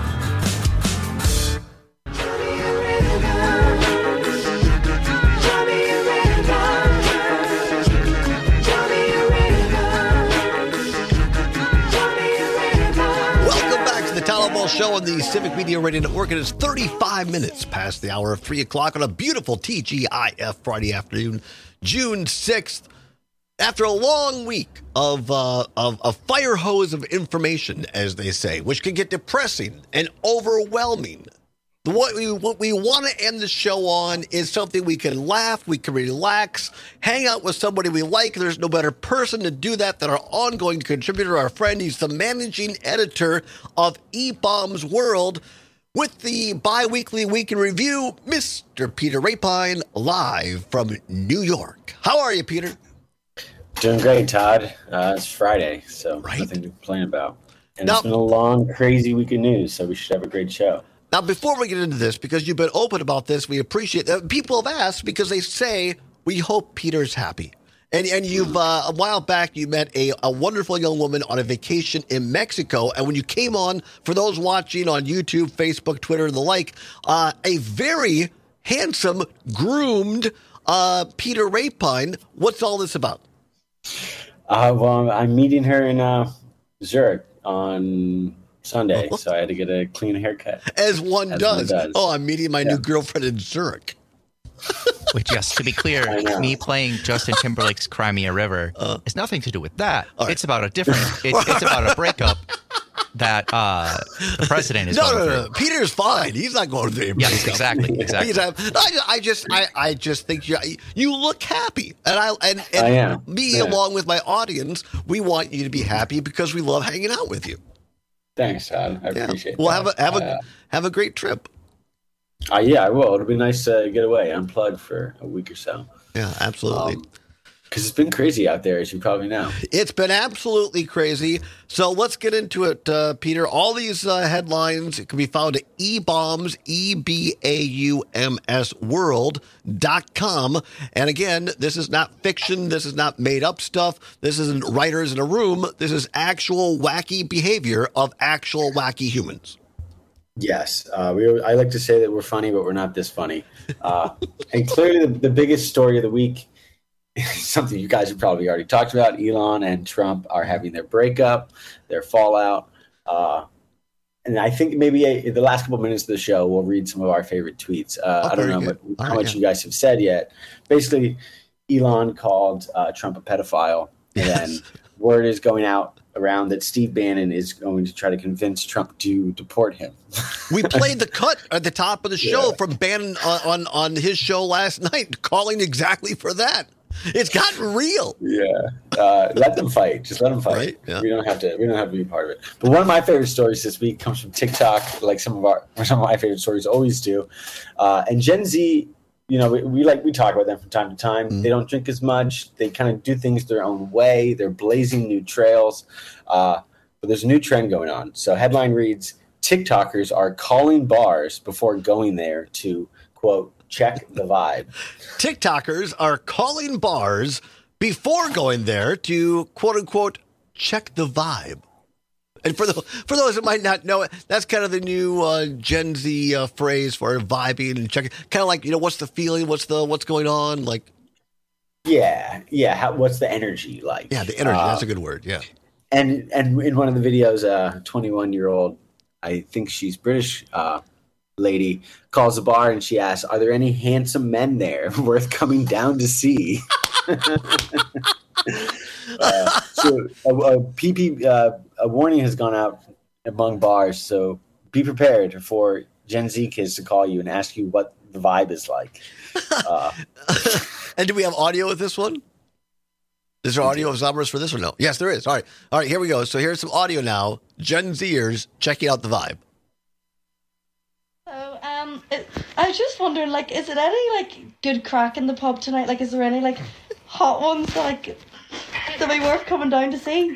Show on the Civic Media Radio Network. It is thirty-five minutes past the hour of three o'clock on a beautiful T G I F Friday afternoon, June sixth. After a long week of uh, of a fire hose of information, as they say, which can get depressing and overwhelming, what we what we want to end the show on is something we can laugh, we can relax, hang out with somebody we like. There's no better person to do that than our ongoing contributor, our friend. He's the managing editor of E-Bombs World with the bi-weekly Week in Review, Mister Peter Rapine, live from New York. How are you, Peter? Doing great, Todd. Uh, it's Friday, so right. Nothing to complain about. And now, it's been a long, crazy week of news, so we should have a great show. Now, before we get into this, because you've been open about this, we appreciate that. People have asked because they say, we hope Peter's happy. And and you've, uh, a while back, you met a, a wonderful young woman on a vacation in Mexico. And when you came on, for those watching on YouTube, Facebook, Twitter, and the like, uh, a very handsome, groomed uh, Peter Rapine. What's all this about? Uh, well, I'm meeting her in uh, Zurich on Sunday, oh. so I had to get a clean haircut. As one, As does. one does. Oh, I'm meeting my yeah. new girlfriend in Zurich. Wait, just to be clear, me playing Justin Timberlake's Cry Me a River uh, has nothing to do with that. Right. It's about a different, it, it's about a breakup that uh, the president is no, going no, through. No, no, Peter's fine. He's not going through a breakup. Yes, exactly, exactly. He's, I, I just, I, I just think you, you look happy, and I, and, and I am. me yeah. along with my audience, we want you to be happy because we love hanging out with you. Thanks, Todd. I yeah. appreciate it. Well, have a have uh, a have a great trip. Uh, yeah, I will. It'll be nice to get away, unplug for a week or so. Yeah, absolutely. Um, Because it's been crazy out there, as you probably know. It's been absolutely crazy. So let's get into it, uh, Peter. All these uh, headlines can be found at E-Bombs, E B A U M S world dot com. And again, this is not fiction. This is not made up stuff. This isn't writers in a room. This is actual wacky behavior of actual wacky humans. Yes. Uh, we. I like to say that we're funny, but we're not this funny. Uh, and clearly the, the biggest story of the week, something you guys have probably already talked about. Elon and Trump are having their breakup, their fallout. Uh, and I think maybe a, the last couple of minutes of the show, we'll read some of our favorite tweets. Uh, oh, I don't know what, how right, much yeah. you guys have said yet. Basically, Elon called uh, Trump a pedophile. And then word is going out around that Steve Bannon is going to try to convince Trump to deport him. We played the cut at the top of the show yeah. from Bannon on, on, on his show last night, calling exactly for that. It's gotten real. Yeah, uh, let them fight. Just let them fight. Right? Yeah. We don't have to. We don't have to be part of it. But one of my favorite stories this week comes from TikTok, like some of our some of my favorite stories always do. Uh, and Gen Z, you know, we, we like we talk about them from time to time. Mm. They don't drink as much. They kind of do things their own way. They're blazing new trails. Uh, but there's a new trend going on. So headline reads: TikTokers are calling bars before going there to quote check the vibe. TikTokers are calling bars before going there to quote unquote check the vibe. And for the for those that might not know it, that's kind of the new uh, Gen Z uh, phrase for vibing and checking. Kind of like, you know, what's the feeling? What's the what's going on? Like, yeah, yeah. How, what's the energy like? Yeah, the energy. Uh, that's a good word. Yeah. And and in one of the videos, a twenty-one year old, I think she's British. Uh, lady calls a bar and she asks, "Are there any handsome men there worth coming down to see?" uh, so a, a P P uh, a warning has gone out among bars, so be prepared for Gen Z kids to call you and ask you what the vibe is like. Uh, and do we have audio with this one? Is there audio of Zombers for this or no? Yes, there is. All right. All right, here we go. So here's some audio now. Gen Zers checking out the vibe. So, um, it, I was just wondering, like, is it any, like, good crack in the pub tonight? Like, is there any, like, hot ones that, like, that be worth coming down to see?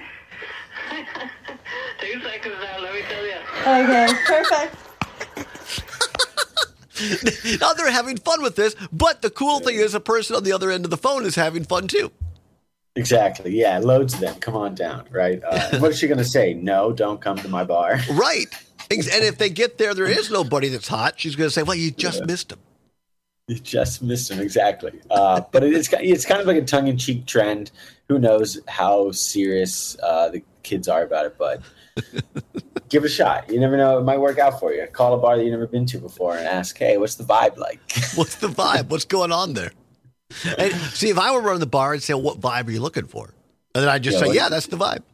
Two seconds now, let me tell you. Okay, perfect. Now they're having fun with this, but the cool thing is the person on the other end of the phone is having fun too. Exactly. Yeah, loads of them. Come on down, right? Uh, what is she going to say? No, don't come to my bar. Right. And if they get there, there is nobody that's hot. She's going to say, well, you just yeah. missed him. You just missed him, exactly. Uh, but it is, it's kind of like a tongue-in-cheek trend. Who knows how serious uh, the kids are about it, but give it a shot. You never know. It might work out for you. Call a bar that you've never been to before and ask, hey, what's the vibe like? What's the vibe? What's going on there? And see, if I were running the bar, I'd say, well, what vibe are you looking for? And then I'd just yeah, say, like, yeah, that's the vibe.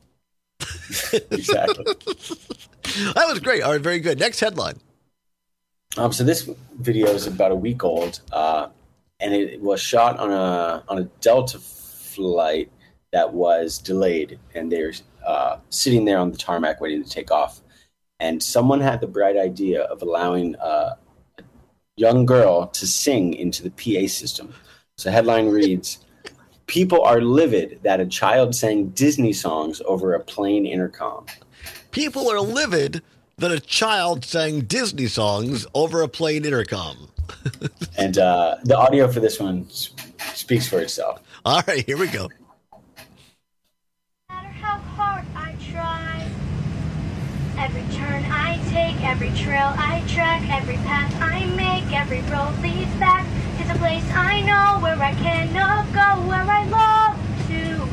Exactly. That was great. All right, very good. Next headline. Um, so this video is about a week old, uh, and it was shot on a on a Delta flight that was delayed, and they're uh, sitting there on the tarmac waiting to take off. And someone had the bright idea of allowing uh, a young girl to sing into the P A system. So the headline reads, "People are livid that a child sang Disney songs over a plane intercom." People are livid that a child sang Disney songs over a plane intercom. And uh, the audio for this one speaks for itself. All right, here we go. No matter how hard I try, every turn I take, every trail I track, every path I make, every road leads back to the place I know where I cannot go, where I love to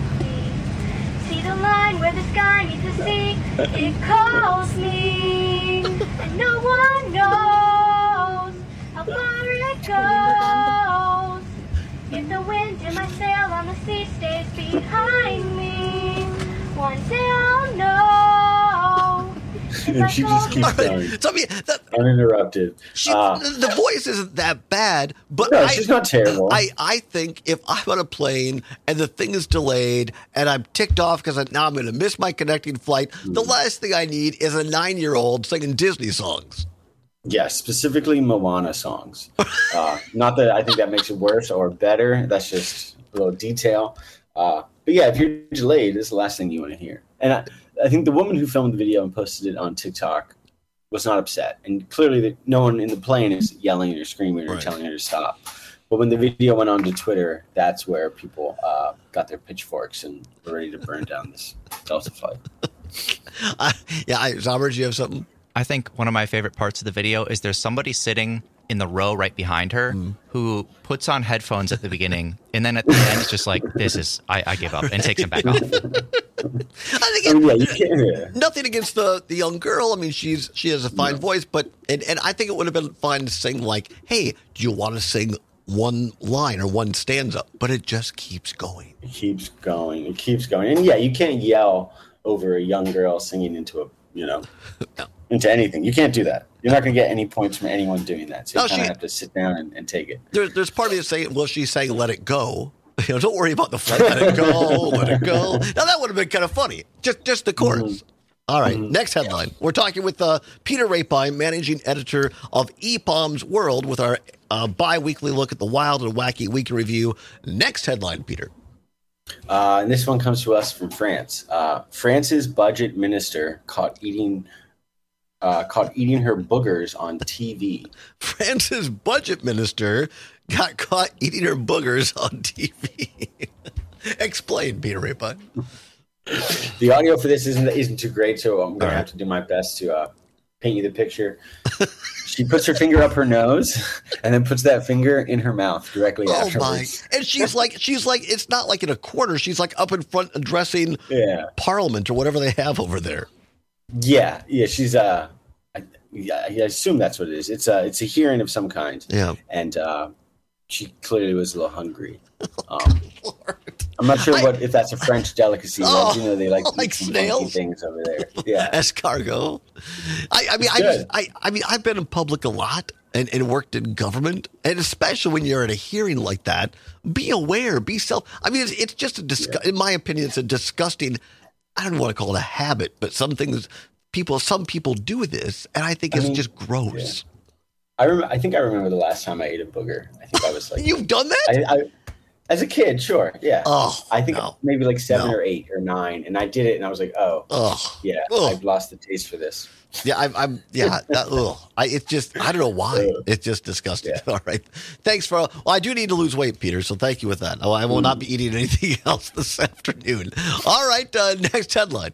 be. See the line where the sky meets the sea, it calls me, and no one knows how far it goes. If the wind in my sail on the sea stays behind me, one day I'll know. And she just keeps going. So, I mean, that, uninterrupted. She, uh, the voice isn't that bad, but no, I, she's not terrible. I, I think if I'm on a plane and the thing is delayed and I'm ticked off because now I'm going to miss my connecting flight, mm. the last thing I need is a nine-year-old singing Disney songs. Yes, specifically Moana songs. Uh, not that I think that makes it worse or better. That's just a little detail. Uh, but yeah, if you're delayed, this is the last thing you want to hear. And I, I think the woman who filmed the video and posted it on TikTok was not upset. And clearly the, no one in the plane is yelling or screaming or right. telling her to stop. But when the video went on to Twitter, that's where people uh, got their pitchforks and were ready to burn down this Delta flight. I, yeah, I, Zomber, do you have something? I think one of my favorite parts of the video is there's somebody sitting in the row right behind her mm. who puts on headphones at the beginning, and then at the end it's just like, this is, I, I give up, and takes them back off. I think it, oh, yeah, you can't, yeah. Nothing against the, the young girl. I mean, she's she has a fine no. voice, but and, and I think it would have been fine to sing like, hey, do you want to sing one line or one stanza? But it just keeps going. It keeps going. It keeps going. And yeah, you can't yell over a young girl singing into a, you know, no. into anything. You can't do that. You're not going to get any points from anyone doing that. So you no, kind of have to sit down and, and take it. There, there's part of you saying, well, she's saying, let it go. You know, don't worry about the flight. Let it go. Let it go. Now, that would have been kind of funny. Just just the chorus. Mm-hmm. All right. Mm-hmm. Next headline. We're talking with uh, Peter Rapine, managing editor of E P O M's World, with our uh, bi-weekly look at the wild and wacky weekly review. Next headline, Peter. Uh, and this one comes to us from France. Uh, France's budget minister caught eating uh, caught eating her boogers on T V. France's budget minister got caught eating her boogers on T V. Explain, Peter Rapine. The audio for this isn't isn't too great, so I'm going right. to have to do my best to uh, paint you the picture. She puts her finger up her nose and then puts that finger in her mouth directly oh afterwards. My. And she's like, she's like, it's not like in a corner. She's like up in front addressing yeah. Parliament or whatever they have over there. Yeah, yeah, she's uh, I, I assume that's what it is. It's a it's a hearing of some kind. Yeah, and uh, she clearly was a little hungry. Um, I'm not sure what if that's a French delicacy. Oh, you know, they like, like some snails? funky things over there. Yeah, escargot. I, I mean, I, just, I, I mean, I've been in public a lot and, and worked in government, and especially when you're at a hearing like that, be aware, be self. I mean, it's, it's just a disgu- yeah. in my opinion, it's a disgusting. I don't want to call it a habit, but some things people, some people do this, and I think it's I mean, just gross. Yeah. I remember. I think I remember the last time I ate a booger. I think I was like, "You've done that?" I, I, as a kid, sure, yeah. Oh, I think no. maybe like seven no. or eight or nine, and I did it, and I was like, "Oh, oh, yeah, ugh. I've lost the taste for this." Yeah, I'm. I'm yeah, that, ugh. I, it's just I don't know why. It's just disgusting. Yeah. All right, thanks for. Well, I do need to lose weight, Peter. So thank you with that. Oh, I will mm. not be eating anything else this afternoon. All right, uh, next headline.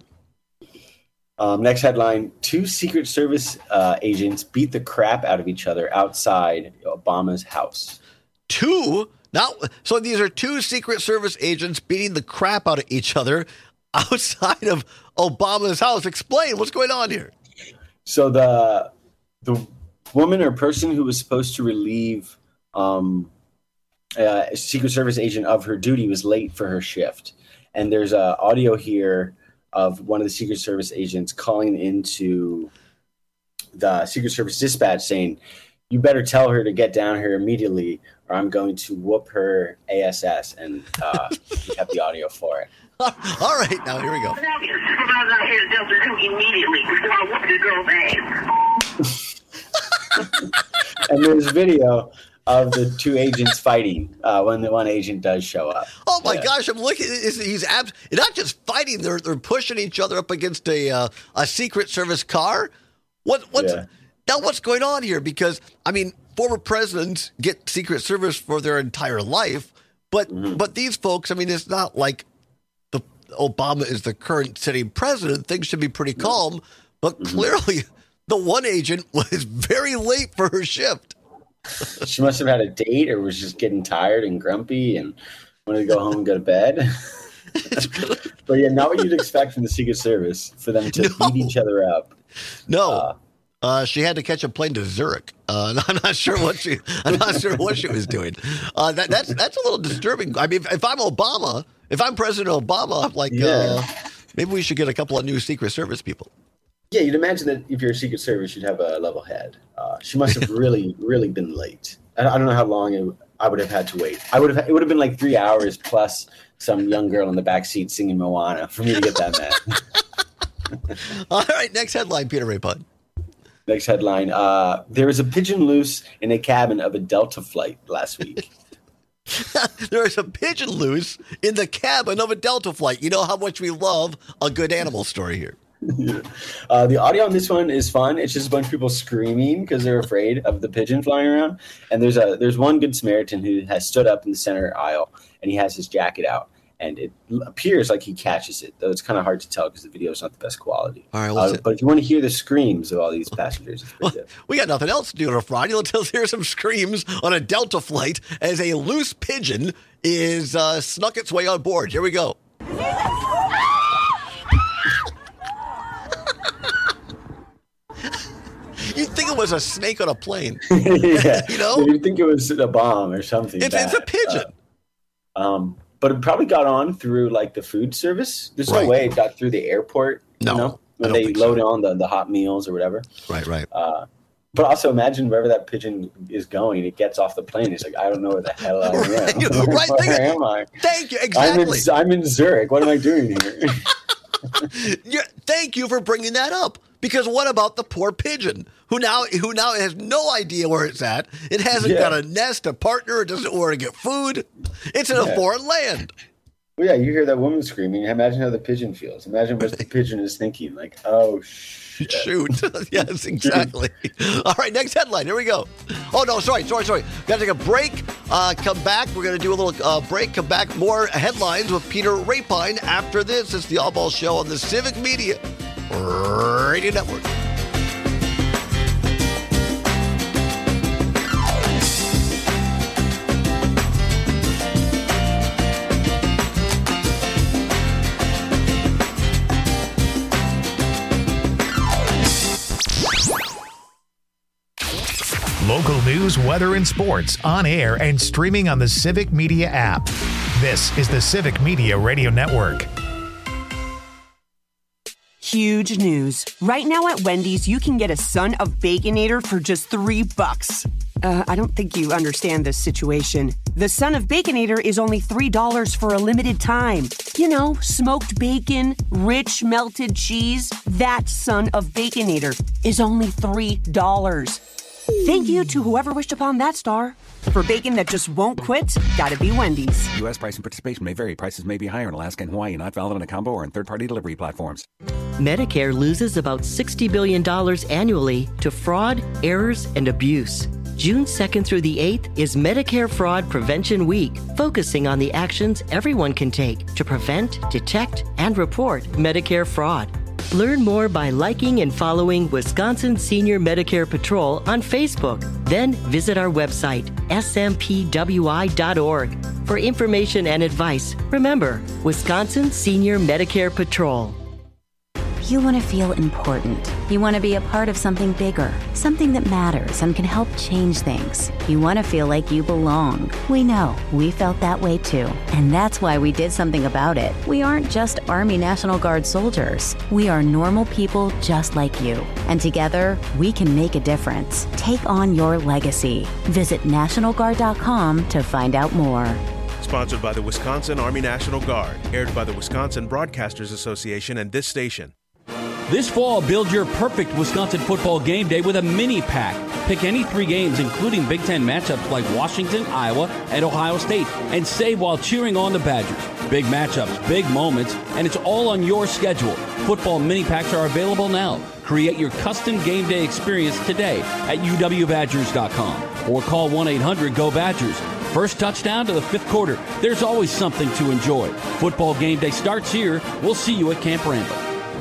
Um, next headline, two Secret Service uh, agents beat the crap out of each other outside Obama's house. Two? Now, so these are two Secret Service agents beating the crap out of each other outside of Obama's house. Explain what's going on here. So the the woman or person who was supposed to relieve um, a Secret Service agent of her duty was late for her shift. And there's uh, audio here of one of the Secret Service agents calling into the Secret Service dispatch saying, "You better tell her to get down here immediately or I'm going to whoop her ass." And uh, we have the audio for it. All right, now here we go. Supervisor out here to Delta two immediately before I whoop this girl's ass. And there's video of the two agents fighting uh, when the one agent does show up. Oh my yeah. gosh! I'm looking. He's abs- not just fighting; they're they're pushing each other up against a uh, a Secret Service car. What what's yeah. now? What's going on here? Because I mean, former presidents get Secret Service for their entire life, but mm-hmm. but these folks, I mean, it's not like the Obama is the current sitting president. Things should be pretty calm, but mm-hmm. clearly, the one agent was very late for her shift. She must have had a date or was just getting tired and grumpy and wanted to go home and go to bed. But yeah, not what you'd expect from the Secret Service for them to no. beat each other up. No. Uh, uh, she had to catch a plane to Zurich. Uh, I'm not sure what she. I'm not sure what she was doing. Uh, that, that's that's a little disturbing. I mean, if, if I'm Obama, if I'm President Obama, I'm like, yeah. uh, maybe we should get a couple of new Secret Service people. Yeah, you'd imagine that if you're a Secret Service, you'd have a level head. Uh, she must have really, really been late. I don't know how long it, I would have had to wait. I would have. It would have been like three hours plus some young girl in the back seat singing Moana for me to get that mad. All right, next headline, Peter Rapon. Next headline. Uh, there was a pigeon loose in a cabin of a Delta flight last week. There is a pigeon loose in the cabin of a Delta flight. You know how much we love a good animal story here. Yeah. Uh, the audio on this one is fun. It's just a bunch of people screaming because they're afraid of the pigeon flying around. And there's a there's one Good Samaritan who has stood up in the center aisle and he has his jacket out. And it appears like he catches it, though it's kind of hard to tell because the video is not the best quality. All right, well, uh, but if you want to hear the screams of all these passengers, it's pretty well, good. We got nothing else to do on a Friday. Let's hear some screams on a Delta flight as a loose pigeon is uh, snuck its way on board. Here we go. You'd think it was a snake on a plane. Yeah. You know? You'd think it was a bomb or something. It's, it's a pigeon. Uh, um, but it probably got on through like the food service. There's right. no way it got through the airport. No. You know, when they load so. on the, the hot meals or whatever. Right, right. Uh, but also imagine wherever that pigeon is going, it gets off the plane. It's like, I don't know where the hell I am. Right, where think, am I? Thank you. Exactly. I'm in, I'm in Zurich. What am I doing here? Yeah, thank you for bringing that up. Because what about the poor pigeon who now who now has no idea where it's at? It hasn't yeah. got a nest, a partner. It doesn't know where to get food. It's in yeah. a foreign land. Well, yeah, you hear that woman screaming. Imagine how the pigeon feels. Imagine what the pigeon is thinking. Like, oh, shit. Shoot. Yes, exactly. All right, next headline. Here we go. Oh, no, sorry, sorry, sorry. We've got to take a break. Uh, come back. We're going to do a little uh, break. Come back. More headlines with Peter Rapine after this. It's the All Ball Show on the Civic Media Radio Network. Local news, weather, and sports on air and streaming on the Civic Media app. This is the Civic Media Radio Network. Huge news. Right now at Wendy's, you can get a Son of Baconator for just three bucks. Uh, I don't think you understand this situation. The Son of Baconator is only three dollars for a limited time. You know, smoked bacon, rich melted cheese. That Son of Baconator is only three dollars. Thank you to whoever wished upon that star. For bacon that just won't quit, gotta be Wendy's. U S price and participation may vary. Prices may be higher in Alaska and Hawaii, not valid on a combo or on third-party delivery platforms. Medicare loses about sixty billion dollars annually to fraud, errors, and abuse. June second through the eighth is Medicare Fraud Prevention Week, focusing on the actions everyone can take to prevent, detect, and report Medicare fraud. Learn more by liking and following Wisconsin Senior Medicare Patrol on Facebook. Then visit our website, S M P W I dot org. For information and advice, remember, Wisconsin Senior Medicare Patrol. You want to feel important. You want to be a part of something bigger, something that matters and can help change things. You want to feel like you belong. We know. We felt that way too. And that's why we did something about it. We aren't just Army National Guard soldiers. We are normal people just like you. And together, we can make a difference. Take on your legacy. Visit National Guard dot com to find out more. Sponsored by the Wisconsin Army National Guard. Aired by the Wisconsin Broadcasters Association and this station. This fall, build your perfect Wisconsin football game day with a mini pack. Pick any three games, including Big Ten matchups like Washington, Iowa, and Ohio State, and save while cheering on the Badgers. Big matchups, big moments, and it's all on your schedule. Football mini packs are available now. Create your custom game day experience today at U W Badgers dot com or call one eight hundred go Badgers. First touchdown to the fifth quarter. There's always something to enjoy. Football game day starts here. We'll see you at Camp Randall.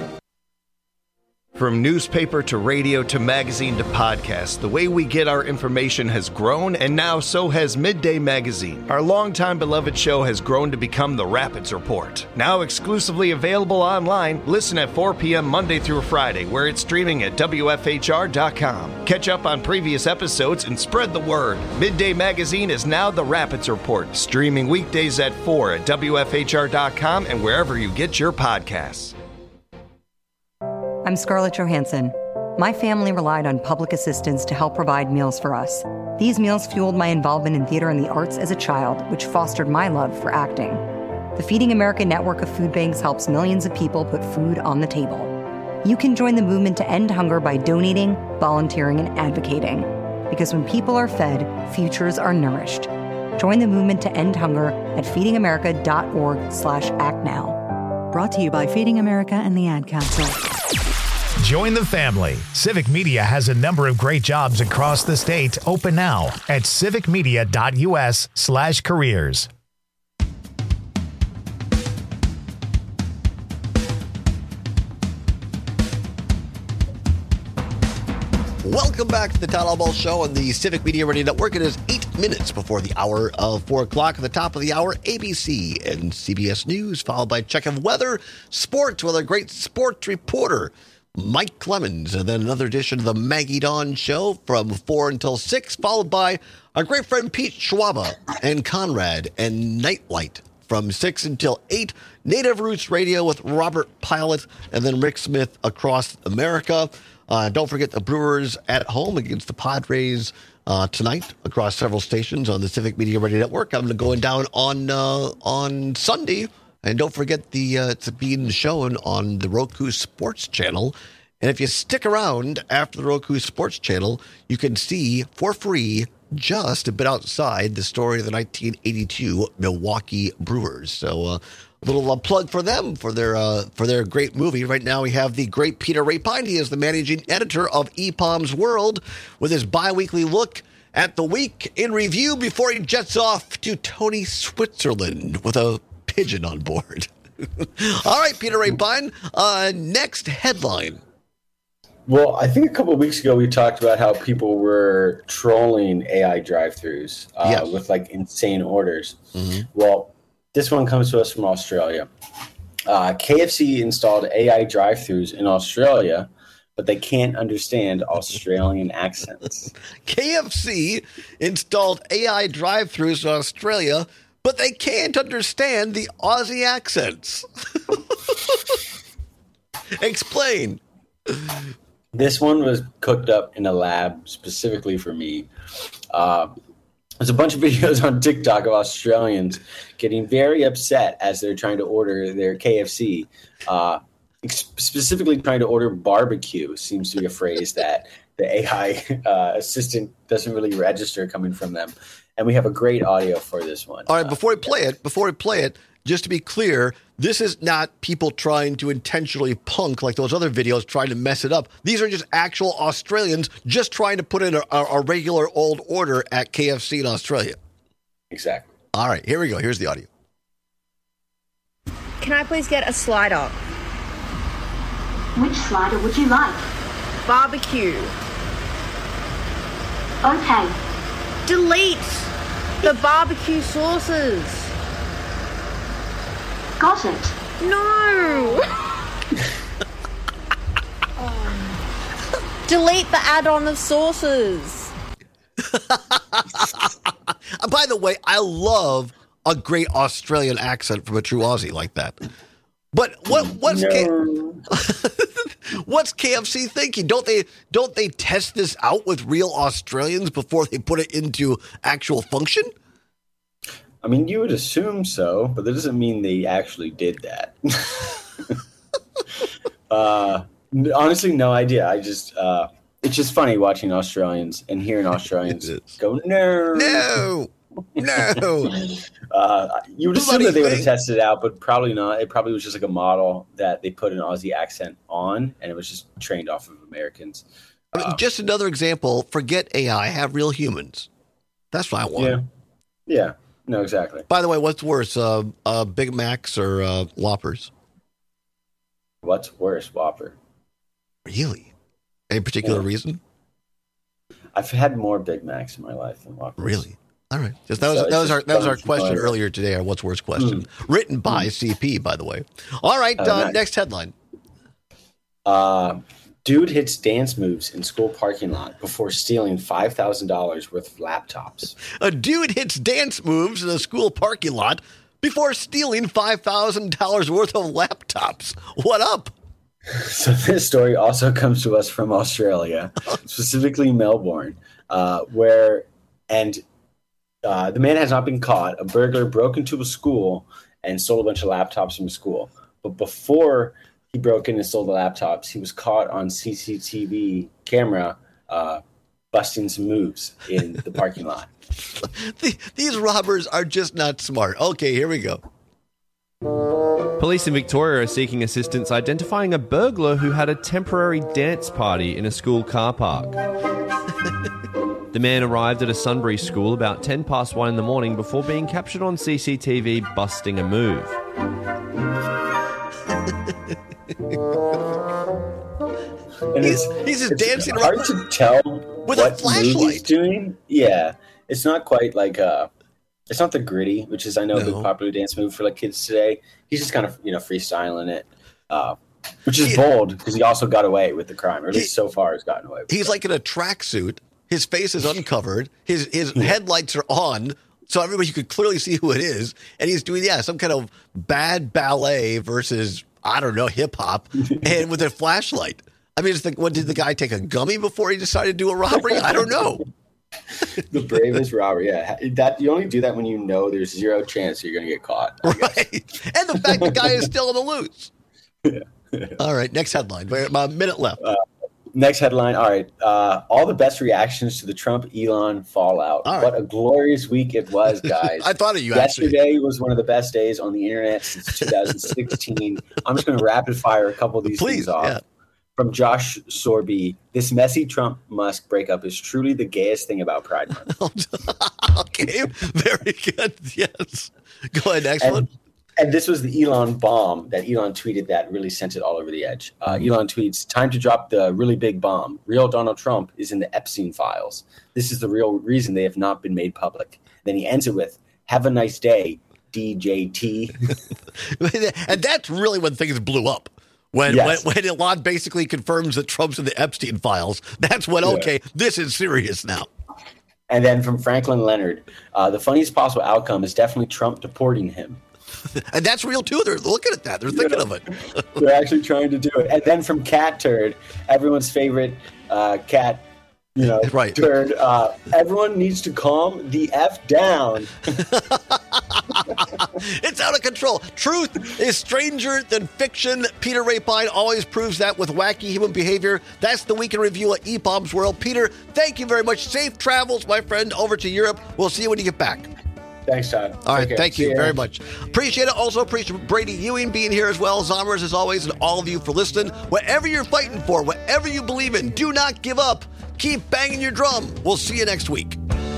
From newspaper to radio to magazine to podcast, the way we get our information has grown, and now so has Midday Magazine. Our longtime beloved show has grown to become the Rapids Report. Now exclusively available online, listen at four p.m. Monday through Friday, where it's streaming at W F H R dot com. Catch up on previous episodes and spread the word. Midday Magazine is now the Rapids Report, streaming weekdays at four at W F H R dot com and wherever you get your podcasts. I'm Scarlett Johansson. My family relied on public assistance to help provide meals for us. These meals fueled my involvement in theater and the arts as a child, which fostered my love for acting. The Feeding America network of food banks helps millions of people put food on the table. You can join the movement to end hunger by donating, volunteering, and advocating. Because when people are fed, futures are nourished. Join the movement to end hunger at feeding america dot org slash act now. Brought to you by Feeding America and the Ad Council. Join the family. Civic Media has a number of great jobs across the state open now at civic media dot u s slash careers. Welcome back to the Todd Albaugh Show on the Civic Media Radio Network. It is eight minutes before the hour of four o'clock. At the top of the hour, A B C and C B S News, followed by check of weather, sports with a great sports reporter, Mike Clemens, and then another edition of the Maggie Dawn Show from four until six, followed by our great friend Pete Schwaba and Conrad and Nightlight from six until eight, Native Roots Radio with Robert Pilot, and then Rick Smith across America. Uh, don't forget the Brewers at home against the Padres uh, tonight across several stations on the Civic Media Radio Network. I'm going down on uh, on Sunday. And don't forget the uh, it's being shown on the Roku Sports Channel. And if you stick around after the Roku Sports Channel, you can see for free, just a bit outside, the story of the nineteen eighty-two Milwaukee Brewers. So uh, a little uh, plug for them for their uh, for their great movie. Right now we have the great Peter Rapine. He is the managing editor of E P O M's World with his bi-weekly look at the week in review before he jets off to Tony, Switzerland with a pigeon on board. All right, Peter Rapine, uh, next headline. Well, I think a couple of weeks ago we talked about how people were trolling A I drive-thrus uh, yes. with like insane orders. Mm-hmm. Well, this one comes to us from Australia. Uh, K F C installed A I drive-thrus in Australia but they can't understand Australian accents. K F C installed A I drive-thrus in Australia, but they can't understand the Aussie accents. Explain. This one was cooked up in a lab specifically for me. Uh, there's a bunch of videos on TikTok of Australians getting very upset as they're trying to order their K F C. Uh, specifically trying to order barbecue seems to be a phrase that the A I uh, assistant doesn't really register coming from them. And we have a great audio for this one. All right, before we play it, before we play it, just to be clear, this is not people trying to intentionally punk like those other videos trying to mess it up. These are just actual Australians just trying to put in a, a regular old order at K F C in Australia. Exactly. All right, here we go. Here's the audio. Can I please get a slider? Which slider would you like? Barbecue. Okay. Delete the barbecue sauces. Got it. No. Delete the add-on of sauces. By the way, I love a great Australian accent from a true Aussie like that. But what what's no. K- what's K F C thinking? Don't they don't they test this out with real Australians before they put it into actual function? I mean, you would assume so, but that doesn't mean they actually did that. uh, honestly, no idea. I just uh, it's just funny watching Australians and hearing Australians go no, no. No. uh, you would assume that they would have tested it out, but probably not. It probably was just like a model that they put an Aussie accent on, and it was just trained off of Americans. I mean, uh, just another example. Forget A I. Have real humans. That's what I want. Yeah. Yeah. No, exactly. By the way, what's worse, uh, uh, Big Macs or uh, Whoppers? What's worse, Whopper? Really? Any particular yeah. reason? I've had more Big Macs in my life than Whoppers. Really? All right. Just, that was, so that was our that was our question fun. earlier today. Our what's worse question, mm. written by mm. C P, by the way. All right. Uh, uh, nice. Next headline. Uh, dude hits dance moves in school parking lot before stealing five thousand dollars worth of laptops. A dude hits dance moves in a school parking lot before stealing five thousand dollars worth of laptops. What up? So this story also comes to us from Australia, specifically Melbourne, uh, where and. Uh, the man has not been caught. A burglar broke into a school and stole a bunch of laptops from the school. But before he broke in and stole the laptops, he was caught on C C T V camera uh, busting some moves in the parking lot. These robbers are just not smart. Okay, here we go. Police in Victoria are seeking assistance identifying a burglar who had a temporary dance party in a school car park. The man arrived at a Sunbury school about ten past one in the morning before being captured on C C T V busting a move. And he's, it's, he's just it's dancing hard around to tell with what a flashlight. Move he's doing. Yeah, it's not quite like uh, it's not the gritty, which is I know no. a big popular dance move for like kids today. He's just kind of you know freestyling it. Uh, Which is he, bold because he also got away with the crime, or at least he, so far has gotten away with He's it. like in a tracksuit. His face is uncovered. His his yeah. headlights are on, so everybody could clearly see who it is. And he's doing, yeah, some kind of bad ballet versus, I don't know, hip-hop, and with a flashlight. I mean, it's like, what, did the guy take a gummy before he decided to do a robbery? I don't know. The bravest robber, yeah. That you only do that when you know there's zero chance you're going to get caught. I right. Guess. And the fact the guy is still on the loose. Yeah. All right, next headline. About a minute left. Uh, next headline. All right. Uh, all the best reactions to the Trump-Elon fallout. Right. What a glorious week it was, guys. I thought of you, Yesterday actually. was one of the best days on the internet since two thousand sixteen. I'm just going to rapid fire a couple of these Please, things off. Yeah. From Josh Sorby, this messy Trump-Musk breakup is truly the gayest thing about Pride Month. Okay, very good. Yes. Go ahead, next and, one. And this was the Elon bomb that Elon tweeted that really sent it all over the edge. Uh, Elon tweets, time to drop the really big bomb. Real Donald Trump is in the Epstein files. This is the real reason they have not been made public. Then he ends it with, have a nice day, D J T. And that's really when things blew up. When, Yes. when when Elon basically confirms that Trump's in the Epstein files, that's when, Yeah. okay, this is serious now. And then from Franklin Leonard, uh, the funniest possible outcome is definitely Trump deporting him. And that's real, too. They're looking at that. They're thinking Yeah. of it. They're actually trying to do it. And then from Cat Turd, everyone's favorite uh, cat, you know, Right. turd. Uh, everyone needs to calm the F down. It's out of control. Truth is stranger than fiction. Peter Rapine always proves that with wacky human behavior. That's the Week in Review at E P O M's World. Peter, thank you very much. Safe travels, my friend, over to Europe. We'll see you when you get back. Thanks, Todd. All right, Take care. thank See you ya. very much. Appreciate it. Also appreciate Brady Ewing being here as well. Zommers, as always, and all of you for listening. Whatever you're fighting for, whatever you believe in, do not give up. Keep banging your drum. We'll see you next week.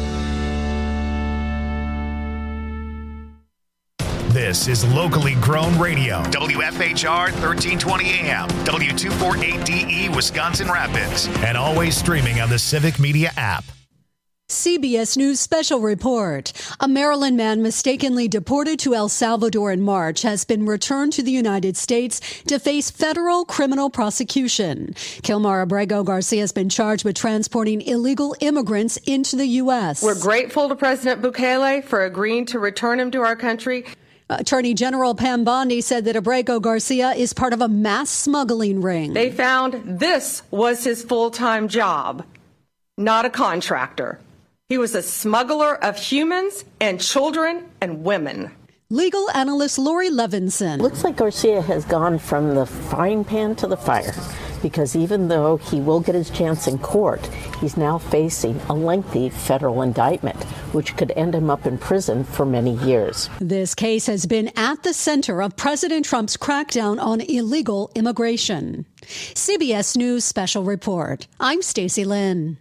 This is locally grown radio. W F H R thirteen twenty A M, W two forty-eight D E, Wisconsin Rapids, and always streaming on the Civic Media app. C B S News special report. A Maryland man mistakenly deported to El Salvador in March has been returned to the United States to face federal criminal prosecution. Kilmar Abrego Garcia has been charged with transporting illegal immigrants into the U S. We're grateful to President Bukele for agreeing to return him to our country. Attorney General Pam Bondi said that Abrego Garcia is part of a mass smuggling ring. They found this was his full-time job, not a contractor. He was a smuggler of humans and children and women. Legal analyst Lori Levinson. Looks like Garcia has gone from the frying pan to the fire, because even though he will get his chance in court, he's now facing a lengthy federal indictment, which could end him up in prison for many years. This case has been at the center of President Trump's crackdown on illegal immigration. C B S News Special Report. I'm Stacey Lynn.